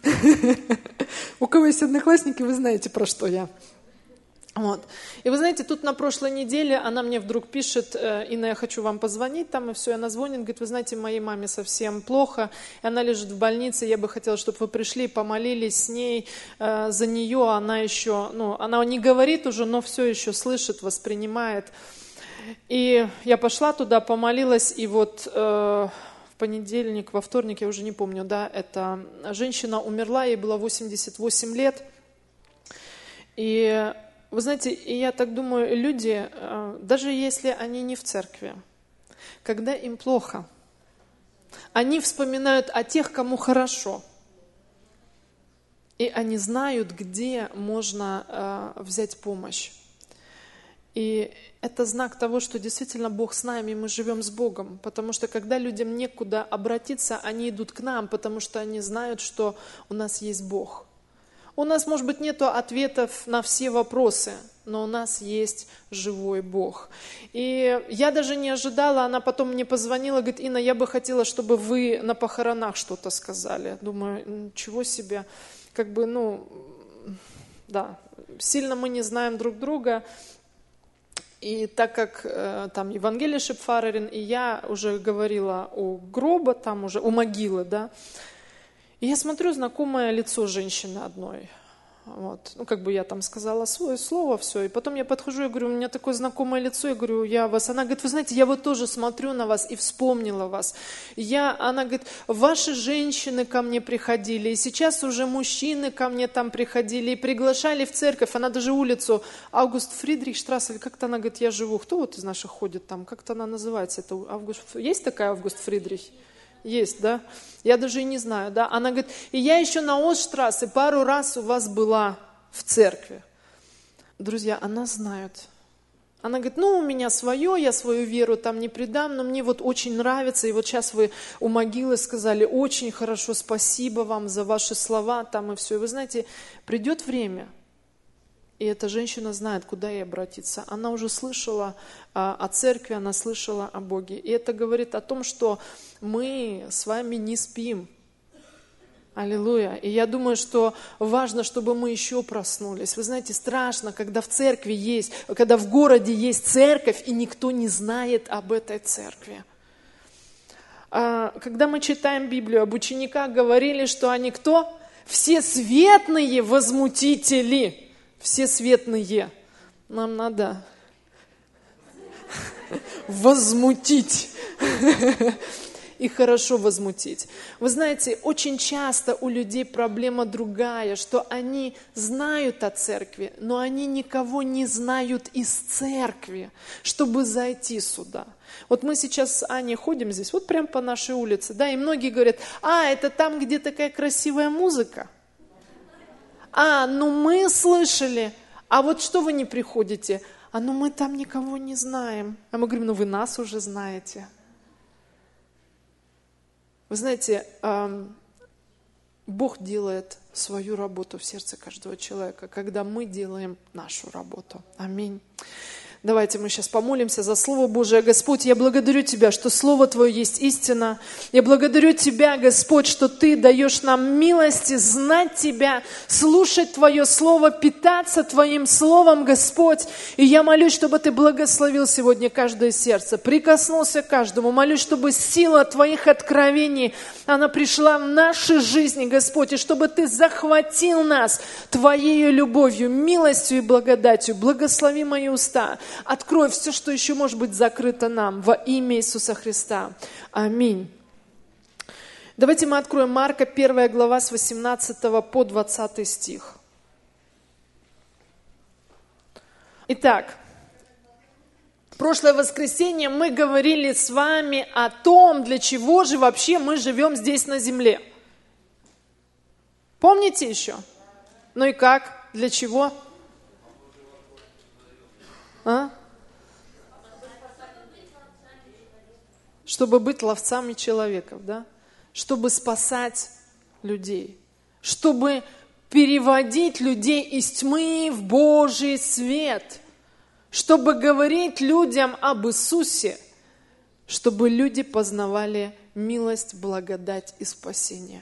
У кого есть одноклассники, вы знаете, про что я. И вы знаете, тут на прошлой неделе она мне вдруг пишет: Инна, я хочу вам позвонить, и все, она звонит, говорит, вы знаете, моей маме совсем плохо, и она лежит в больнице, я бы хотела, чтобы вы пришли, помолились с ней за нее, она еще, она не говорит уже, но все еще слышит, воспринимает. И я пошла туда, помолилась, и в понедельник, во вторник, я уже не помню, эта женщина умерла, ей было 88 лет, и вы знаете, я так думаю, люди, даже если они не в церкви, когда им плохо, они вспоминают о тех, кому хорошо. И они знают, где можно взять помощь. И это знак того, что действительно Бог с нами, мы живем с Богом. Потому что когда людям некуда обратиться, они идут к нам, потому что они знают, что у нас есть Бог. У нас, может быть, нет ответов на все вопросы, но у нас есть живой Бог. И я даже не ожидала, она потом мне позвонила, говорит, Инна, я бы хотела, чтобы вы на похоронах что-то сказали. Думаю, ничего себе, сильно мы не знаем друг друга. И так как там Евангелие Шипфарерин, и я уже говорила у гроба, там уже у могилы, и я смотрю, знакомое лицо женщины одной. Я там сказала свое слово, все. И потом я подхожу, я говорю, у меня такое знакомое лицо, я говорю, я вас. Она говорит, вы знаете, я тоже смотрю на вас и вспомнила вас. Она говорит, ваши женщины ко мне приходили, и сейчас уже мужчины ко мне там приходили, и приглашали в церковь. Она даже улицу Август Фридрихштрассе, или как-то она говорит, я живу. Кто из наших ходит там? Как-то она называется? Это есть такая Август Фридрих? Есть, да? Я даже и не знаю, да? Она говорит, и я еще на Остштрассе пару раз у вас была в церкви. Друзья, она знает. Она говорит, у меня свое, я свою веру там не предам, но мне очень нравится, и сейчас вы у могилы сказали, очень хорошо, спасибо вам за ваши слова там и все. И вы знаете, придет время, и эта женщина знает, куда ей обратиться. Она уже слышала о церкви, она слышала о Боге. И это говорит о том, что мы с вами не спим. Аллилуйя. И я думаю, что важно, чтобы мы еще проснулись. Вы знаете, страшно, когда в церкви есть, когда в городе есть церковь, и никто не знает об этой церкви. Когда мы читаем Библию, об учениках говорили, что они кто? Все светные возмутители. Все светные. Нам надо возмутить. И хорошо возмутить. Вы знаете, очень часто у людей проблема другая, что они знают о церкви, но они никого не знают из церкви, чтобы зайти сюда. Мы сейчас с Аней ходим здесь, прямо по нашей улице, и многие говорят, это там, где такая красивая музыка. Мы слышали, что вы не приходите? Мы там никого не знаем. А мы говорим, вы нас уже знаете. Вы знаете, Бог делает свою работу в сердце каждого человека, когда мы делаем нашу работу. Аминь. Давайте мы сейчас помолимся за Слово Божие. Господь, я благодарю Тебя, что Слово Твое есть истина. Я благодарю Тебя, Господь, что Ты даешь нам милости знать Тебя, слушать Твое Слово, питаться Твоим Словом, Господь. И я молюсь, чтобы Ты благословил сегодня каждое сердце, прикоснулся к каждому. Молюсь, чтобы сила Твоих откровений, она пришла в наши жизни, Господь, и чтобы Ты захватил нас Твоей любовью, милостью и благодатью. Благослови мои уста. Открой все, что еще может быть закрыто нам во имя Иисуса Христа. Аминь. Давайте мы откроем Марка 1 глава с 18 по 20 стих. Итак, в прошлое воскресенье мы говорили с вами о том, для чего же вообще мы живем здесь на земле. Помните еще? Ну и как? Для чего? Чтобы быть ловцами человеков, да? Чтобы спасать людей, чтобы переводить людей из тьмы в Божий свет, чтобы говорить людям об Иисусе, чтобы люди познавали милость, благодать и спасение.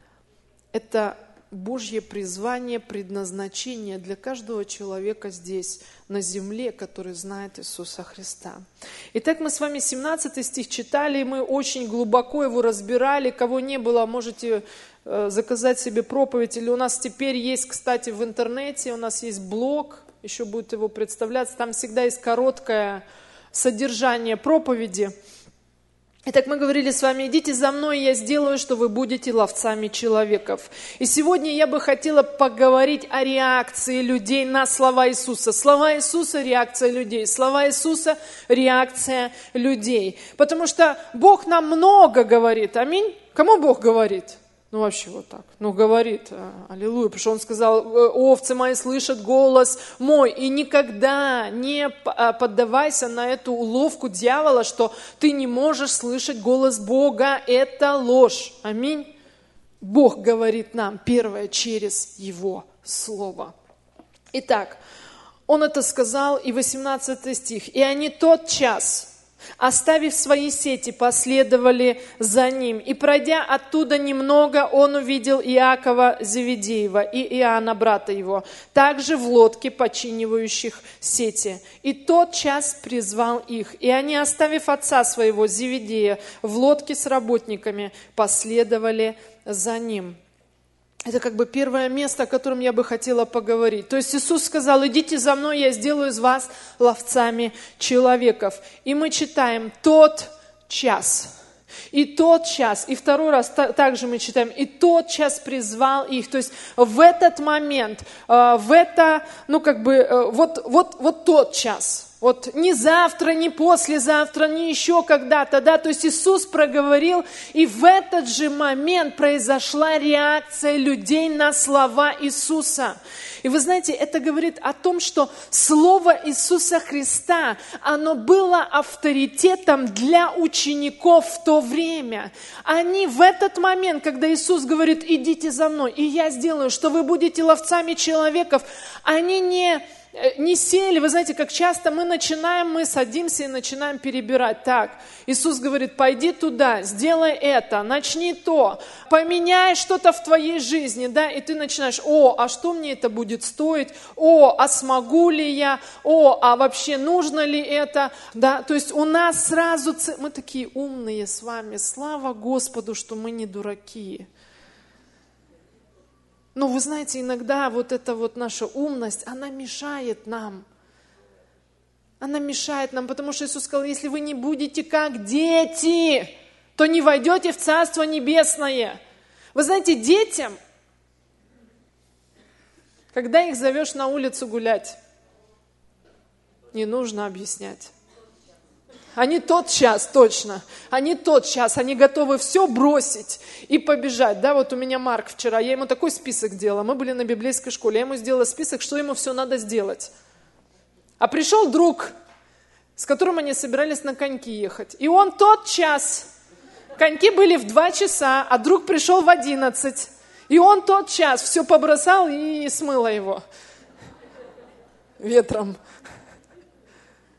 Это Божье призвание, предназначение для каждого человека здесь, на земле, который знает Иисуса Христа. Итак, мы с вами 17 стих читали, и мы очень глубоко его разбирали. Кого не было, можете заказать себе проповедь. Или у нас теперь есть, кстати, в интернете, у нас есть блог, еще будет его представляться. Там всегда есть короткое содержание проповеди. Итак, мы говорили с вами, идите за мной, я сделаю, что вы будете ловцами человеков. И сегодня я бы хотела поговорить о реакции людей на слова Иисуса. Слова Иисуса – реакция людей. Слова Иисуса – реакция людей. Потому что Бог нам много говорит. Аминь. Кому Бог говорит? Ну, вообще вот так. Ну, говорит, аллилуйя, потому что Он сказал, овцы мои слышат голос мой. И никогда не поддавайся на эту уловку дьявола, что ты не можешь слышать голос Бога. Это ложь. Аминь. Бог говорит нам, первое, через Его Слово. Итак, Он это сказал, и 18 стих. И они тотчас, оставив свои сети, последовали за ним. И пройдя оттуда немного, он увидел Иакова Зеведеева и Иоанна, брата его, также в лодке, починивающих сети. И тотчас призвал их. И они, оставив отца своего Зеведея в лодке с работниками, последовали за ним. Это как бы первое место, о котором я бы хотела поговорить. То есть Иисус сказал, идите за мной, я сделаю из вас ловцами человеков. И мы читаем тот час. И тот час, и второй раз также мы читаем, и тот час призвал их. То есть в этот момент, вот тот час. Вот не завтра, не послезавтра, не еще когда-то, да, то есть Иисус проговорил, и в этот же момент произошла реакция людей на слова Иисуса. И вы знаете, это говорит о том, что Слово Иисуса Христа, оно было авторитетом для учеников в то время. Они в этот момент, когда Иисус говорит, идите за мной, и я сделаю, что вы будете ловцами человеков, они не сели, вы знаете, как часто мы садимся и начинаем перебирать. Так, Иисус говорит, пойди туда, сделай это, начни то, поменяй что-то в твоей жизни, да, и ты начинаешь, а что мне это будет стоить, а смогу ли я, а вообще нужно ли это, да, то есть у нас сразу, мы такие умные с вами, слава Господу, что мы не дураки. Но вы знаете, иногда вот эта вот наша умность, она мешает нам. Она мешает нам, потому что Иисус сказал, если вы не будете как дети, то не войдете в Царство Небесное. Вы знаете, детям, когда их зовешь на улицу гулять, не нужно объяснять. Они тотчас, точно, они готовы все бросить и побежать. Да, вот у меня Марк вчера, я ему такой список делала, мы были на библейской школе, я ему сделала список, что ему все надо сделать. А пришел друг, с которым они собирались на коньки ехать, и он тотчас, коньки были в 2 часа, а друг пришел в 11, и он тотчас все побросал и смыло его ветром.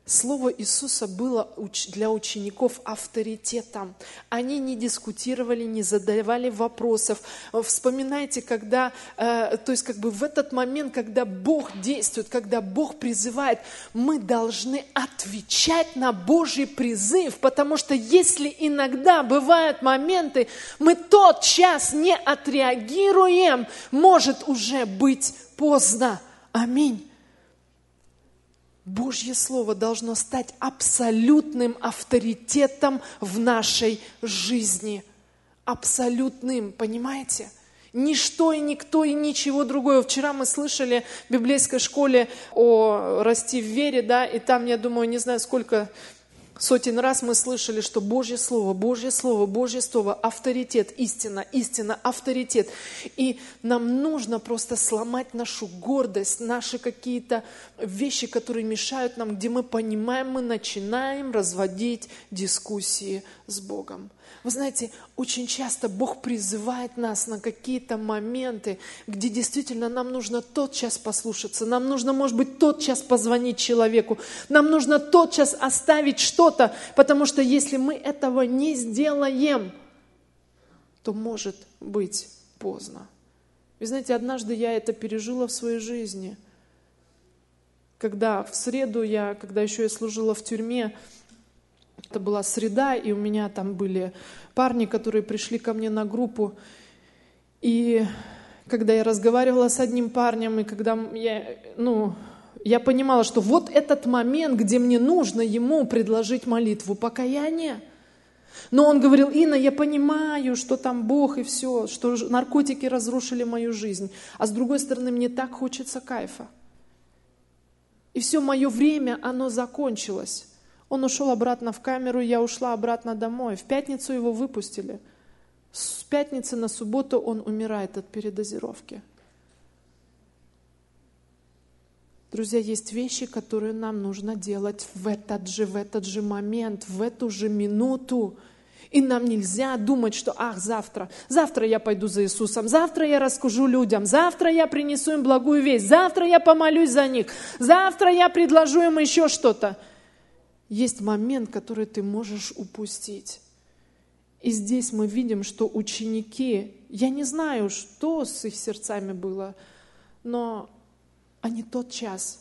Слово Иисуса было для учеников авторитетом. Они не дискутировали, не задавали вопросов. Вспоминайте, когда, то есть как бы в этот момент, когда Бог действует, когда Бог призывает, мы должны отвечать на Божий призыв, потому что если иногда бывают моменты, мы тотчас не отреагируем, может уже быть поздно. Аминь. Божье Слово должно стать абсолютным авторитетом в нашей жизни. Абсолютным, понимаете? Ничто и никто и ничего другое. Вчера мы слышали в библейской школе о «Расти в вере», да, и там, я думаю, не знаю сколько сотен раз мы слышали, что Божье Слово, Божье Слово, Божье Слово, авторитет, истина, истина, авторитет. И нам нужно просто сломать нашу гордость, наши какие-то вещи, которые мешают нам, где мы понимаем, мы начинаем разводить дискуссии с Богом. Вы знаете, очень часто Бог призывает нас на какие-то моменты, где действительно нам нужно тотчас послушаться, нам нужно, может быть, тотчас позвонить человеку, нам нужно тотчас оставить что-то, потому что если мы этого не сделаем, то может быть поздно. Вы знаете, однажды я это пережила в своей жизни, когда в среду когда еще я служила в тюрьме, это была среда, и у меня там были парни, которые пришли ко мне на группу. И когда я разговаривала с одним парнем, и когда я понимала, что вот этот момент, где мне нужно ему предложить молитву покаяния. Но он говорил: Инна, я понимаю, что там Бог и все, что наркотики разрушили мою жизнь. А с другой стороны, мне так хочется кайфа. И все мое время, оно закончилось. Он ушел обратно в камеру, я ушла обратно домой. В пятницу его выпустили. С пятницы на субботу он умирает от передозировки. Друзья, есть вещи, которые нам нужно делать в этот же момент, в эту же минуту. И нам нельзя думать, что завтра я пойду за Иисусом, завтра я расскажу людям, завтра я принесу им благую весть, завтра я помолюсь за них, завтра я предложу им еще что-то. Есть момент, который ты можешь упустить. И здесь мы видим, что ученики, я не знаю, что с их сердцами было, но они тотчас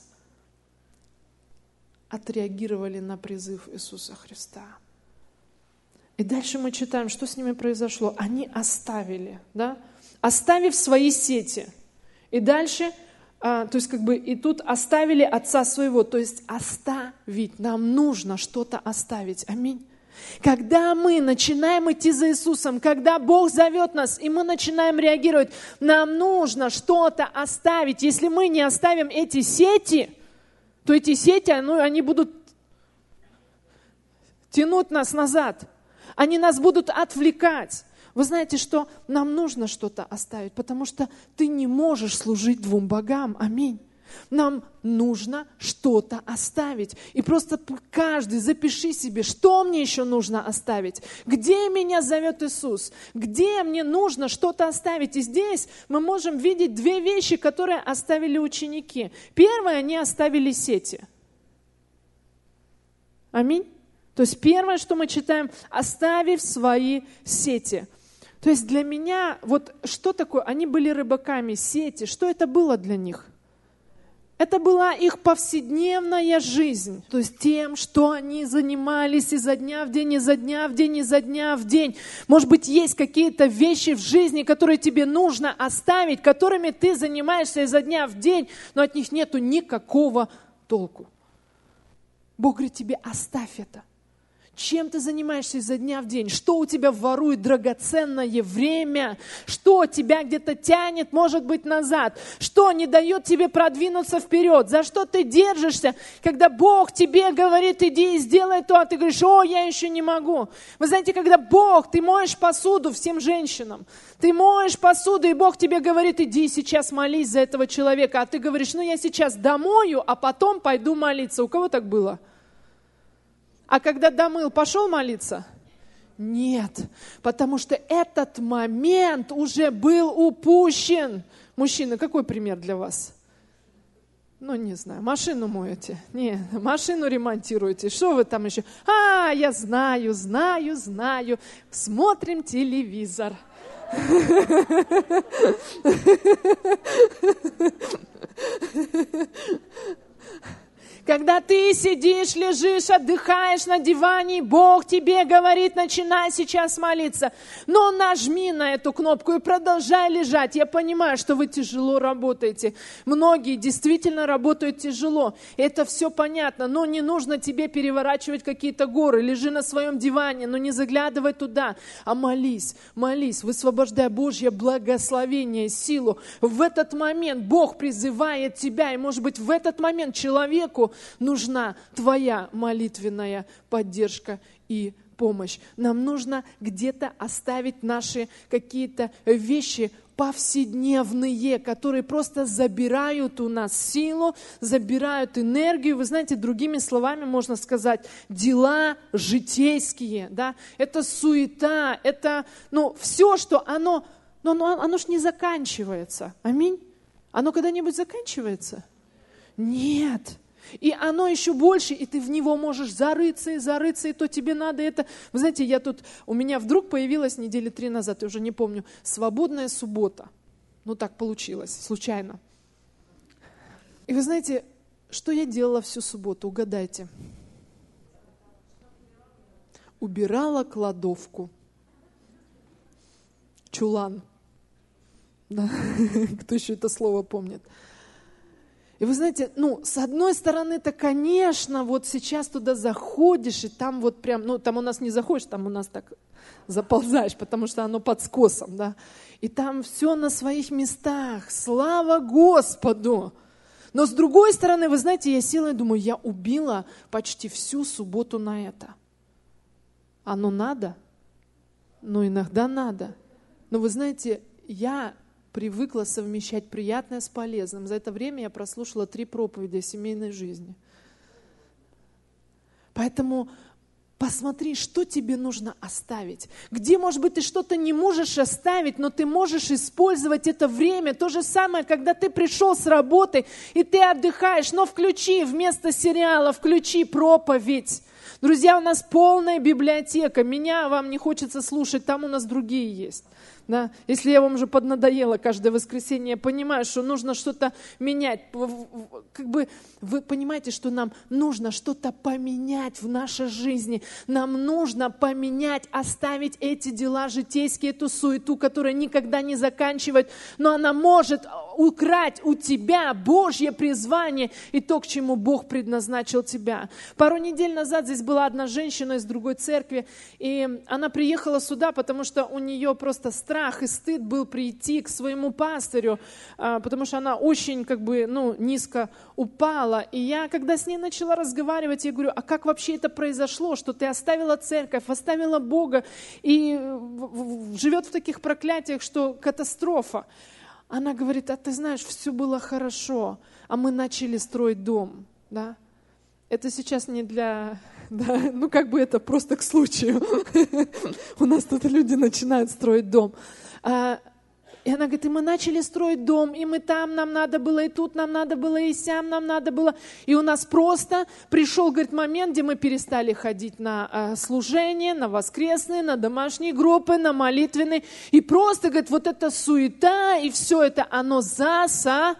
отреагировали на призыв Иисуса Христа. И дальше мы читаем, что с ними произошло. Они оставили, да? Оставив свои сети. И дальше... то есть и тут оставили отца своего, то есть оставить, нам нужно что-то оставить, аминь. Когда мы начинаем идти за Иисусом, когда Бог зовет нас, и мы начинаем реагировать, нам нужно что-то оставить. Если мы не оставим эти сети, то эти сети, они будут тянуть нас назад, они нас будут отвлекать. Вы знаете, что нам нужно что-то оставить, потому что ты не можешь служить двум богам. Аминь. Нам нужно что-то оставить. И просто каждый запиши себе, что мне еще нужно оставить. Где меня зовет Иисус? Где мне нужно что-то оставить? И здесь мы можем видеть две вещи, которые оставили ученики. Первое, они оставили сети. Аминь. То есть первое, что мы читаем, оставив свои сети. То есть для меня, что такое? Они были рыбаками, сети. Что это было для них? Это была их повседневная жизнь. То есть тем, что они занимались изо дня в день, изо дня в день, изо дня в день. Может быть, есть какие-то вещи в жизни, которые тебе нужно оставить, которыми ты занимаешься изо дня в день, но от них нету никакого толку. Бог говорит тебе: оставь это. Чем ты занимаешься изо дня в день? Что у тебя ворует драгоценное время? Что тебя где-то тянет, может быть, назад? Что не дает тебе продвинуться вперед? За что ты держишься, когда Бог тебе говорит: иди и сделай то, а ты говоришь: я еще не могу. Вы знаете, когда ты моешь посуду, всем женщинам, ты моешь посуду, и Бог тебе говорит: иди сейчас молись за этого человека, а ты говоришь: я сейчас домою, а потом пойду молиться. У кого так было? А когда домыл, пошел молиться? Нет, потому что этот момент уже был упущен. Мужчины, какой пример для вас? Ну, не знаю, машину моете? Не, машину ремонтируете. Что вы там еще? Я знаю. Смотрим телевизор. Когда ты сидишь, лежишь, отдыхаешь на диване, Бог тебе говорит, начинай сейчас молиться. Но нажми на эту кнопку и продолжай лежать. Я понимаю, что вы тяжело работаете. Многие действительно работают тяжело. Это все понятно, но не нужно тебе переворачивать какие-то горы. Лежи на своем диване, но не заглядывай туда, а молись, высвобождай Божье благословение, силу. В этот момент Бог призывает тебя, и, может быть, в этот момент человеку нужна твоя молитвенная поддержка и помощь. Нам нужно где-то оставить наши какие-то вещи повседневные, которые просто забирают у нас силу, забирают энергию. Вы знаете, другими словами можно сказать, дела житейские, да? Это суета, это, все, что оно ж не заканчивается. Аминь. Оно когда-нибудь заканчивается? Нет. И оно еще больше, и ты в него можешь зарыться, и то тебе надо это. Вы знаете, у меня вдруг появилась недели 3 назад, я уже не помню, свободная суббота. Так получилось, случайно. И вы знаете, что я делала всю субботу, угадайте. Убирала кладовку. Чулан. Да. Кто еще это слово помнит? И вы знаете, с одной стороны-то, конечно, вот сейчас туда заходишь, и там вот прям, там у нас не заходишь, там у нас так заползаешь, потому что оно под скосом, да. И там все на своих местах, слава Господу. Но с другой стороны, вы знаете, я села и думаю, я убила почти всю субботу на это. Оно надо? Иногда надо. Но вы знаете, я привыкла совмещать приятное с полезным. За это время я прослушала 3 проповеди о семейной жизни. Поэтому посмотри, что тебе нужно оставить. Где, может быть, ты что-то не можешь оставить, но ты можешь использовать это время. То же самое, когда ты пришел с работы, и ты отдыхаешь, но включи вместо сериала, включи проповедь. Друзья, у нас полная библиотека. Меня вам не хочется слушать, там у нас другие есть. Да? Если я вам уже поднадоела каждое воскресенье, я понимаю, что нужно что-то менять. Вы понимаете, что нам нужно что-то поменять в нашей жизни. Нам нужно поменять, оставить эти дела житейские, эту суету, которая никогда не заканчивает, но она может украть у тебя Божье призвание и то, к чему Бог предназначил тебя. Пару недель назад здесь была одна женщина из другой церкви, и она приехала сюда, потому что у нее просто страх и стыд был прийти к своему пастырю, потому что она очень низко упала. И я, когда с ней начала разговаривать, я говорю, а как вообще это произошло, что ты оставила церковь, оставила Бога и живет в таких проклятиях, что катастрофа. Она говорит, а ты знаешь, все было хорошо, а мы начали строить дом. Да? Это сейчас не для... Да, это просто к случаю. У нас тут люди начинают строить дом. И она говорит, и мы начали строить дом, и мы там, нам надо было, и тут нам надо было, и сям нам надо было. И у нас просто пришел, говорит, момент, где мы перестали ходить на служение, на воскресные, на домашние группы, на молитвенные. И просто, говорит, вот эта суета и все это, оно засосало,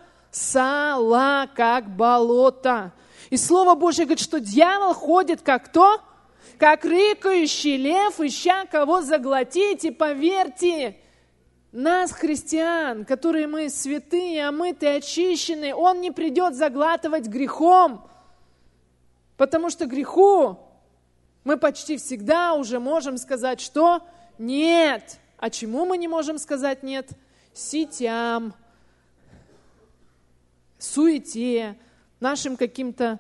как болото. И Слово Божье говорит, что дьявол ходит как кто? Как рыкающий лев, ища кого заглотить. И поверьте, нас, христиан, которые мы святые, омытые, очищенные, он не придет заглатывать грехом. Потому что греху мы почти всегда уже можем сказать, что нет. А чему мы не можем сказать нет? Сетям, суете, нашим каким-то...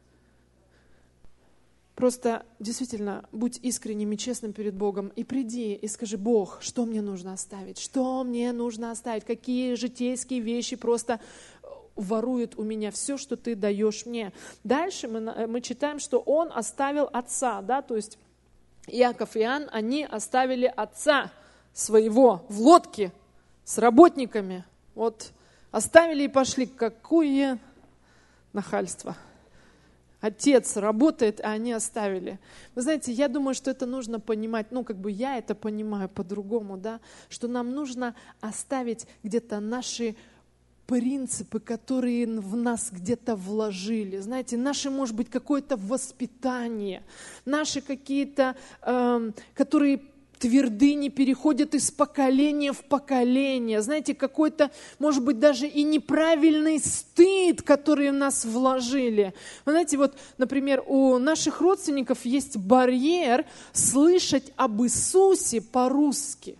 Просто действительно будь искренним и честным перед Богом и приди и скажи, Бог, что мне нужно оставить? Что мне нужно оставить? Какие житейские вещи просто воруют у меня все, что ты даешь мне? Дальше мы читаем, что он оставил отца, да, то есть Иаков и Иоанн, они оставили отца своего в лодке с работниками. Вот оставили и пошли. Какое Нахальство. Отец работает, а они оставили. Вы знаете, я думаю, что это нужно понимать, я это понимаю по-другому, да, что нам нужно оставить где-то наши принципы, которые в нас где-то вложили. Знаете, наше, может быть, какое-то воспитание, наши какие-то, которые твердыни переходят из поколения в поколение. Знаете, какой-то, может быть, даже и неправильный стыд, который в нас вложили. Вы знаете, вот, например, у наших родственников есть барьер слышать об Иисусе по-русски.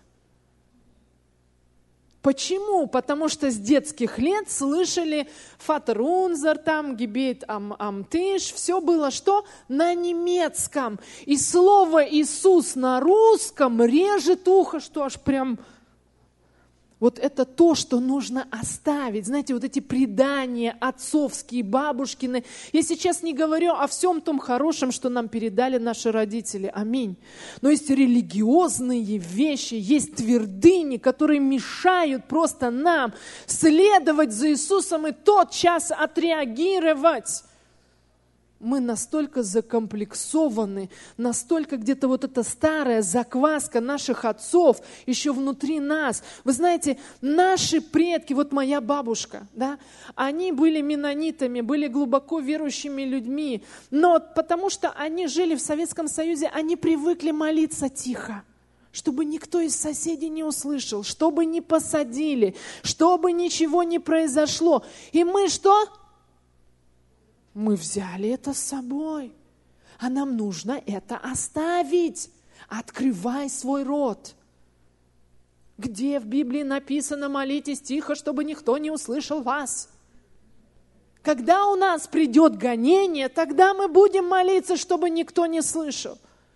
Почему? Потому что с детских лет слышали «Фатер унзер», там, «Гебет ам тиш», все было что? На немецком. И слово «Иисус» на русском режет ухо, что аж прям... Вот это то, что нужно оставить. Знаете, вот эти предания отцовские, бабушкины. Я сейчас не говорю о всем том хорошем, что нам передали наши родители. Аминь. Но есть религиозные вещи, есть твердыни, которые мешают просто нам следовать за Иисусом и тотчас отреагировать. Мы настолько закомплексованы, настолько где-то вот эта старая закваска наших отцов еще внутри нас. Вы знаете, наши предки, вот моя бабушка, да, они были меннонитами, были глубоко верующими людьми, но потому что они жили в Советском Союзе, они привыкли молиться тихо, чтобы никто из соседей не услышал, чтобы не посадили, чтобы ничего не произошло. И мы что? Мы взяли это с собой, а нам нужно это оставить. Открывай свой рот. Где в Библии написано «молитесь тихо, чтобы никто не услышал вас»? Когда у нас придет гонение, тогда мы будем молиться, чтобы никто не слышал.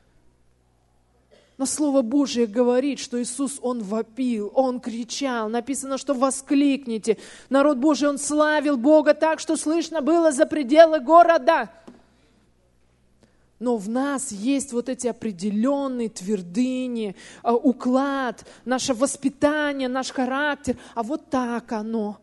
Но Слово Божие говорит, что Иисус, Он вопил, Он кричал. Написано, что воскликните. Народ Божий, Он славил Бога так, что слышно было за пределы города. Но в нас есть вот эти определенные твердыни, уклад, наше воспитание, наш характер. А вот так оно.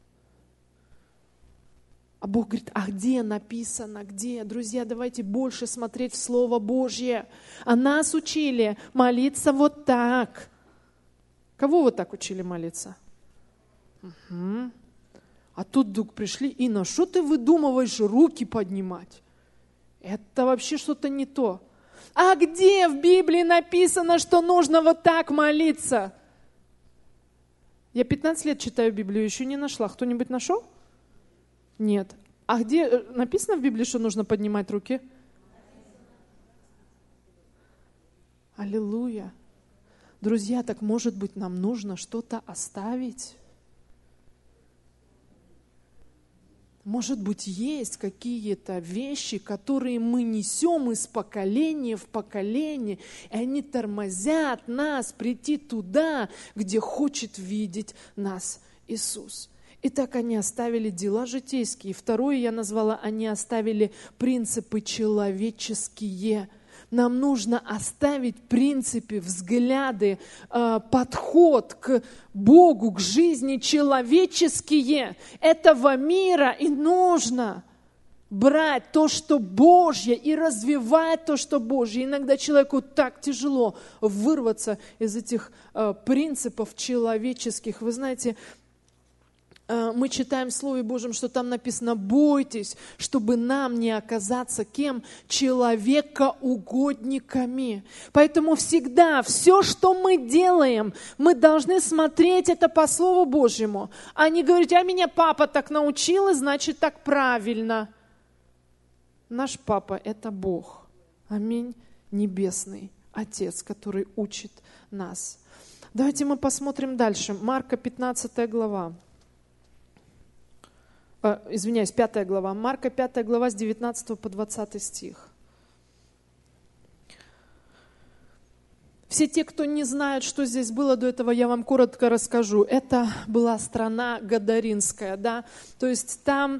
А Бог говорит, а где написано, где? Друзья, давайте больше смотреть в Слово Божье. А нас учили молиться вот так. Кого вот так учили молиться? Угу. А тут вдруг пришли, Инна, что ты выдумываешь руки поднимать? Это вообще что-то не то. А где в Библии написано, что нужно вот так молиться? Я 15 лет читаю Библию, еще не нашла. Кто-нибудь нашел? Нет. А где написано в Библии, что нужно поднимать руки? Аллилуйя. Друзья, так может быть нам нужно что-то оставить? Может быть, есть какие-то вещи, которые мы несем из поколения в поколение, и они тормозят нас прийти туда, где хочет видеть нас Иисус. Итак, они оставили дела житейские. Второе я назвала, они оставили принципы человеческие. Нам нужно оставить принципы, взгляды, подход к Богу, к жизни человеческие этого мира. И нужно брать то, что Божье, и развивать то, что Божье. Иногда человеку так тяжело вырваться из этих принципов человеческих. Вы знаете, мы читаем в Слове Божьем, что там написано «бойтесь, чтобы нам не оказаться кем? Человекоугодниками». Поэтому всегда все, что мы делаем, мы должны смотреть это по Слову Божьему, а не говорить, а меня папа так научил, и значит так правильно. Наш папа – это Бог. Аминь. Небесный Отец, который учит нас. Давайте мы посмотрим дальше. Марка 15 глава. 5 глава. Марка 5 глава с 19 по 20 стих. Все те, кто не знают, что здесь было до этого, я вам коротко расскажу. Это была страна Гадаринская, да, то есть там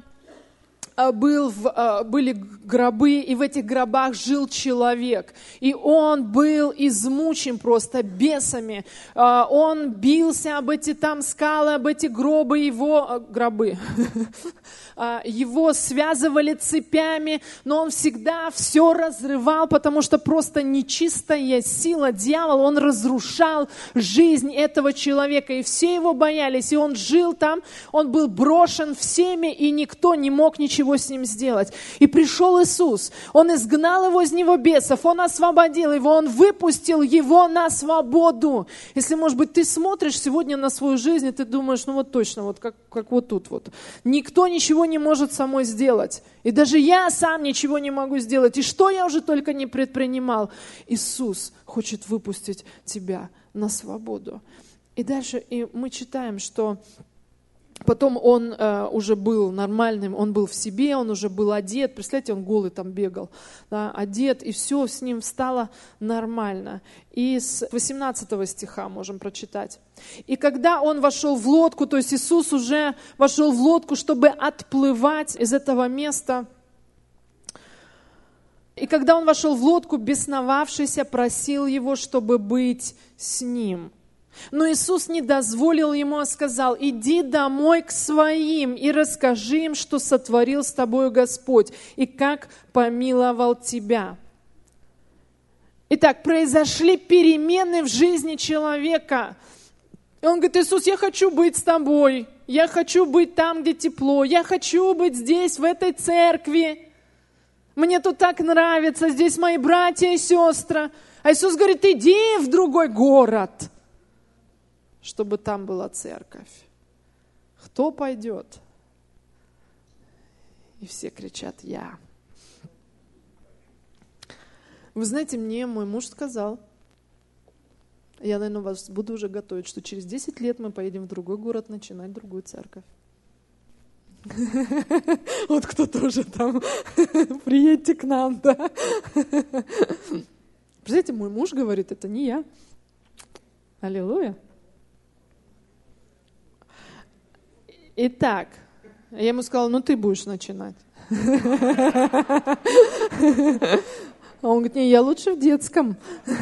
были гробы, и в этих гробах жил человек. И он был измучен просто бесами. Он бился об эти там скалы, об эти гробы. его связывали цепями, но он всегда все разрывал, потому что просто нечистая сила дьявола, он разрушал жизнь этого человека, и все его боялись, и он жил там, он был брошен всеми, и никто не мог ничего с ним сделать. И пришел Иисус, он изгнал его из него бесов, он освободил его, он выпустил его на свободу. Если, может быть, ты смотришь сегодня на свою жизнь, и ты думаешь, ну вот точно, вот как вот тут вот. Никто ничего не может самой сделать. И даже я сам ничего не могу сделать. И что я уже только не предпринимал. Иисус хочет выпустить тебя на свободу. И дальше и мы читаем, что потом он уже был нормальным, он был в себе, он уже был одет. Представляете, он голый там бегал, да, одет, и все с ним стало нормально. И с 18 стиха можем прочитать. «И когда он вошел в лодку», то есть Иисус уже вошел в лодку, чтобы отплывать из этого места. «И когда он вошел в лодку, бесновавшийся просил его, чтобы быть с ним. Но Иисус не дозволил ему, а сказал: иди домой к своим и расскажи им, что сотворил с тобою Господь и как помиловал тебя». Итак, произошли перемены в жизни человека. И он говорит: Иисус, я хочу быть с тобой, я хочу быть там, где тепло, я хочу быть здесь, в этой церкви. Мне тут так нравится, здесь мои братья и сестры. А Иисус говорит: иди в другой город, чтобы там была церковь. Кто пойдет? И все кричат: я. Вы знаете, мне мой муж сказал, я, наверное, вас буду уже готовить, что через 10 лет мы поедем в другой город начинать другую церковь. Вот кто-то уже там, приедьте к нам, да. Представляете, мой муж говорит, это не я. Аллилуйя. Итак, я ему сказала: ну ты будешь начинать. А он говорит: не, я лучше в детском.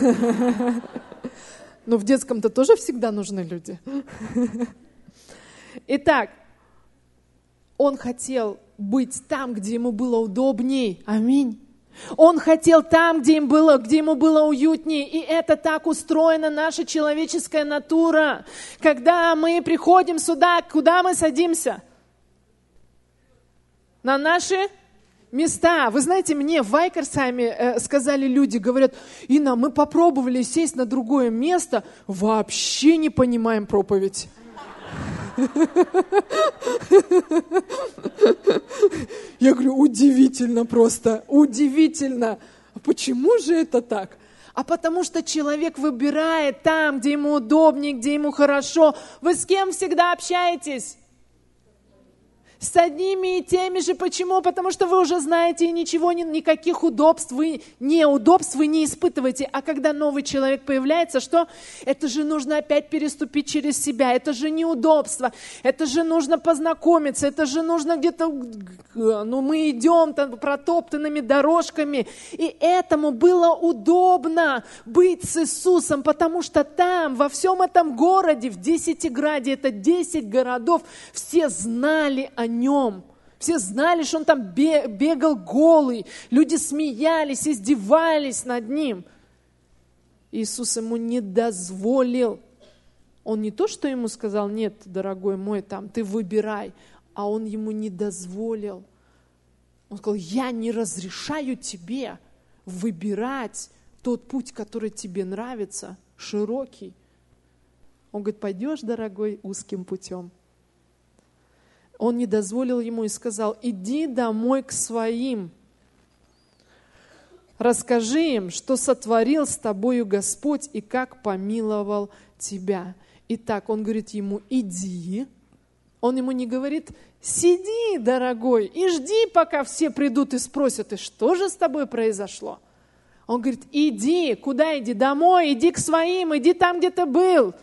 Но в детском-то тоже всегда нужны люди. Итак, он хотел быть там, где ему было удобней. Аминь. Он хотел там, где ему было уютнее. И это так устроена наша человеческая натура. Когда мы приходим сюда, куда мы садимся? На наши места. Вы знаете, мне в Айкерсайме сказали люди, говорят: Инна, мы попробовали сесть на другое место, вообще не понимаем проповедь. Я говорю: удивительно просто, удивительно. А почему же это так? А потому что человек выбирает там, где ему удобнее, где ему хорошо. Вы с кем всегда общаетесь? С одними и теми же. Почему? Потому что вы уже знаете, и никаких неудобств вы не испытываете. А когда новый человек появляется, что? Это же нужно опять переступить через себя. Это же неудобство. Это же нужно познакомиться. Это же нужно где-то... мы идем там протоптанными дорожками. И этому было удобно быть с Иисусом, потому что там, во всем этом городе, в Десятиграде, это 10 городов, все знали о нем. Все знали, что он там бегал голый. Люди смеялись, издевались над ним. Иисус ему не дозволил. Он не то, что ему сказал: нет, дорогой мой, там, ты выбирай. А он ему не дозволил. Он сказал: я не разрешаю тебе выбирать тот путь, который тебе нравится, широкий. Он говорит: пойдешь, дорогой, узким путем. Он не дозволил ему и сказал: иди домой к своим. Расскажи им, что сотворил с тобою Господь и как помиловал тебя. Итак, он говорит ему: иди. Он ему не говорит: сиди, дорогой, и жди, пока все придут и спросят: и что же с тобой произошло? Он говорит: иди. Куда иди? Домой, иди к своим, иди там, где ты был.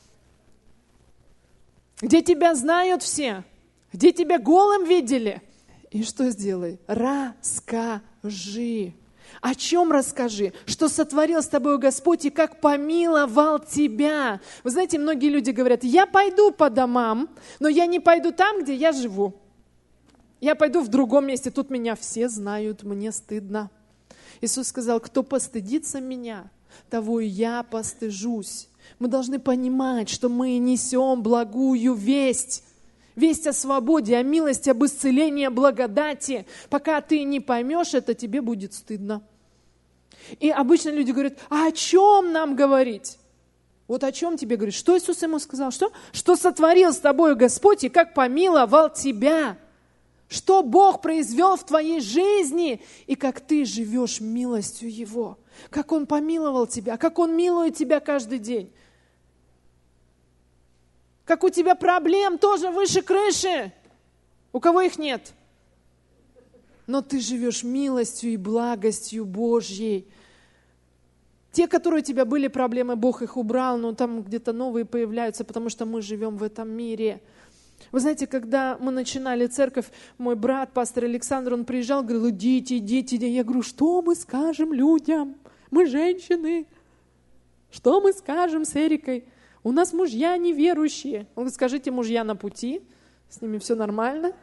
Где тебя знают все. Где тебя голым видели? И что сделай? Расскажи. О чем расскажи? Что сотворил с тобой Господь и как помиловал тебя. Вы знаете, многие люди говорят: я пойду по домам, но я не пойду там, где я живу. Я пойду в другом месте, тут меня все знают, мне стыдно. Иисус сказал, кто постыдится меня, того и я постыжусь. Мы должны понимать, что мы несем благую весть. Весть о свободе, о милости, об исцелении, о благодати. Пока ты не поймешь это, тебе будет стыдно. И обычно люди говорят, а о чем нам говорить? Вот о чем тебе говорить? Что Иисус ему сказал? Что сотворил с тобой Господь и как помиловал тебя? Что Бог произвел в твоей жизни и как ты живешь милостью Его? Как Он помиловал тебя, как Он милует тебя каждый день? Как у тебя проблем тоже выше крыши? У кого их нет? Но ты живешь милостью и благостью Божьей. Те, которые у тебя были проблемы, Бог их убрал, но там где-то новые появляются, потому что мы живем в этом мире. Вы знаете, когда мы начинали церковь, мой брат, пастор Александр, он приезжал, говорил, идите. Я говорю, что мы скажем людям? Мы женщины. Что мы скажем с Эрикой? У нас мужья неверующие. Он говорит, скажите, мужья на пути, с ними все нормально.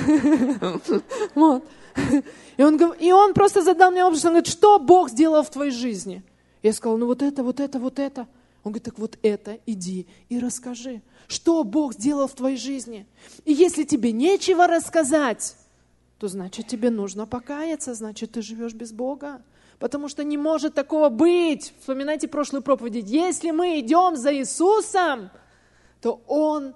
И он просто задал мне вопрос, он говорит, что Бог сделал в твоей жизни? Я сказала, ну вот это. Он говорит, так вот это иди и расскажи. Что Бог сделал в твоей жизни? И если тебе нечего рассказать, то значит тебе нужно покаяться, значит ты живешь без Бога. Потому что не может такого быть. Вспоминайте прошлую проповедь. Если мы идем за Иисусом, то Он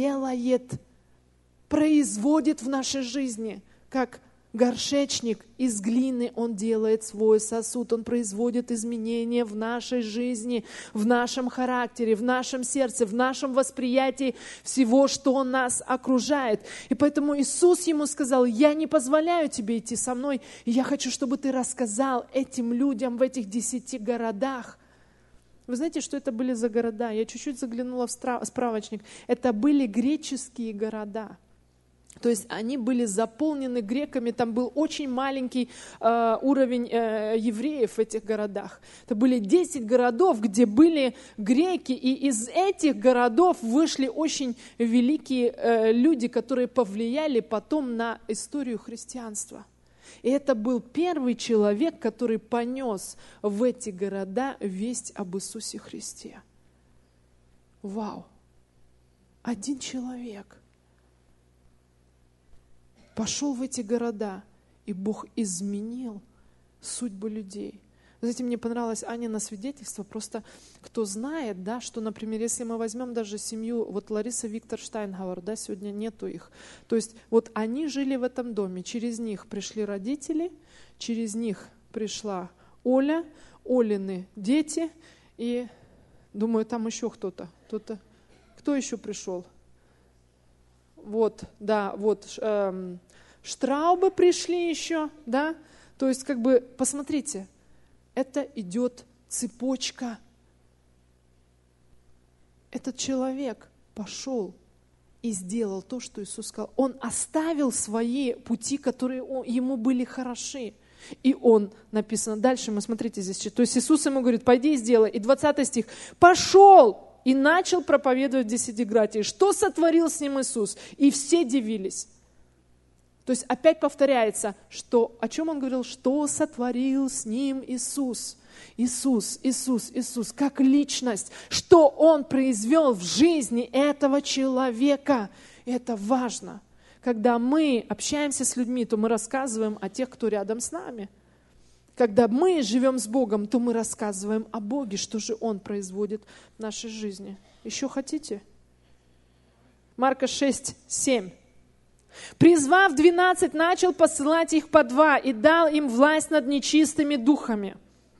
производит в нашей жизни, как горшечник из глины, он делает свой сосуд, он производит изменения в нашей жизни, в нашем характере, в нашем сердце, в нашем восприятии всего, что нас окружает. И поэтому Иисус ему сказал, я не позволяю тебе идти со мной, я хочу, чтобы ты рассказал этим людям в этих 10 городах. Вы знаете, что это были за города? Я чуть-чуть заглянула в справочник. Это были греческие города. То есть они были заполнены греками, там был очень маленький уровень евреев в этих городах. Это были 10 городов, где были греки, и из этих городов вышли очень великие люди, которые повлияли потом на историю христианства. И это был первый человек, который понес в эти города весть об Иисусе Христе. Вау! Один человек пошел в эти города, и Бог изменил судьбу людей. Знаете, мне понравилось Анина свидетельство, просто кто знает, да, что, например, если мы возьмем даже семью, вот Лариса, Виктор Штайнгауэр, да, сегодня нету их, то есть вот они жили в этом доме, через них пришли родители, через них пришла Оля, Олины дети, и, думаю, там еще кто-то, кто еще пришел? Вот, да, вот, Штраубы пришли еще, да, то есть как бы, посмотрите, это идет цепочка. Этот человек пошел и сделал то, что Иисус сказал. Он оставил свои пути, которые ему были хороши. И он, написано дальше, мы смотрите здесь, то есть Иисус ему говорит, пойди и сделай. И 20 стих, пошел и начал проповедовать в Десятиградии. Что сотворил с ним Иисус? И все дивились. То есть опять повторяется, что, о чем он говорил, что сотворил с ним Иисус. Иисус, как личность, что Он произвел в жизни этого человека. И это важно. Когда мы общаемся с людьми, то мы рассказываем о тех, кто рядом с нами. Когда мы живем с Богом, то мы рассказываем о Боге, что же Он производит в нашей жизни. Еще хотите? Марка 6:7. Призвав 12, начал посылать их по 2 и дал им власть над нечистыми духами.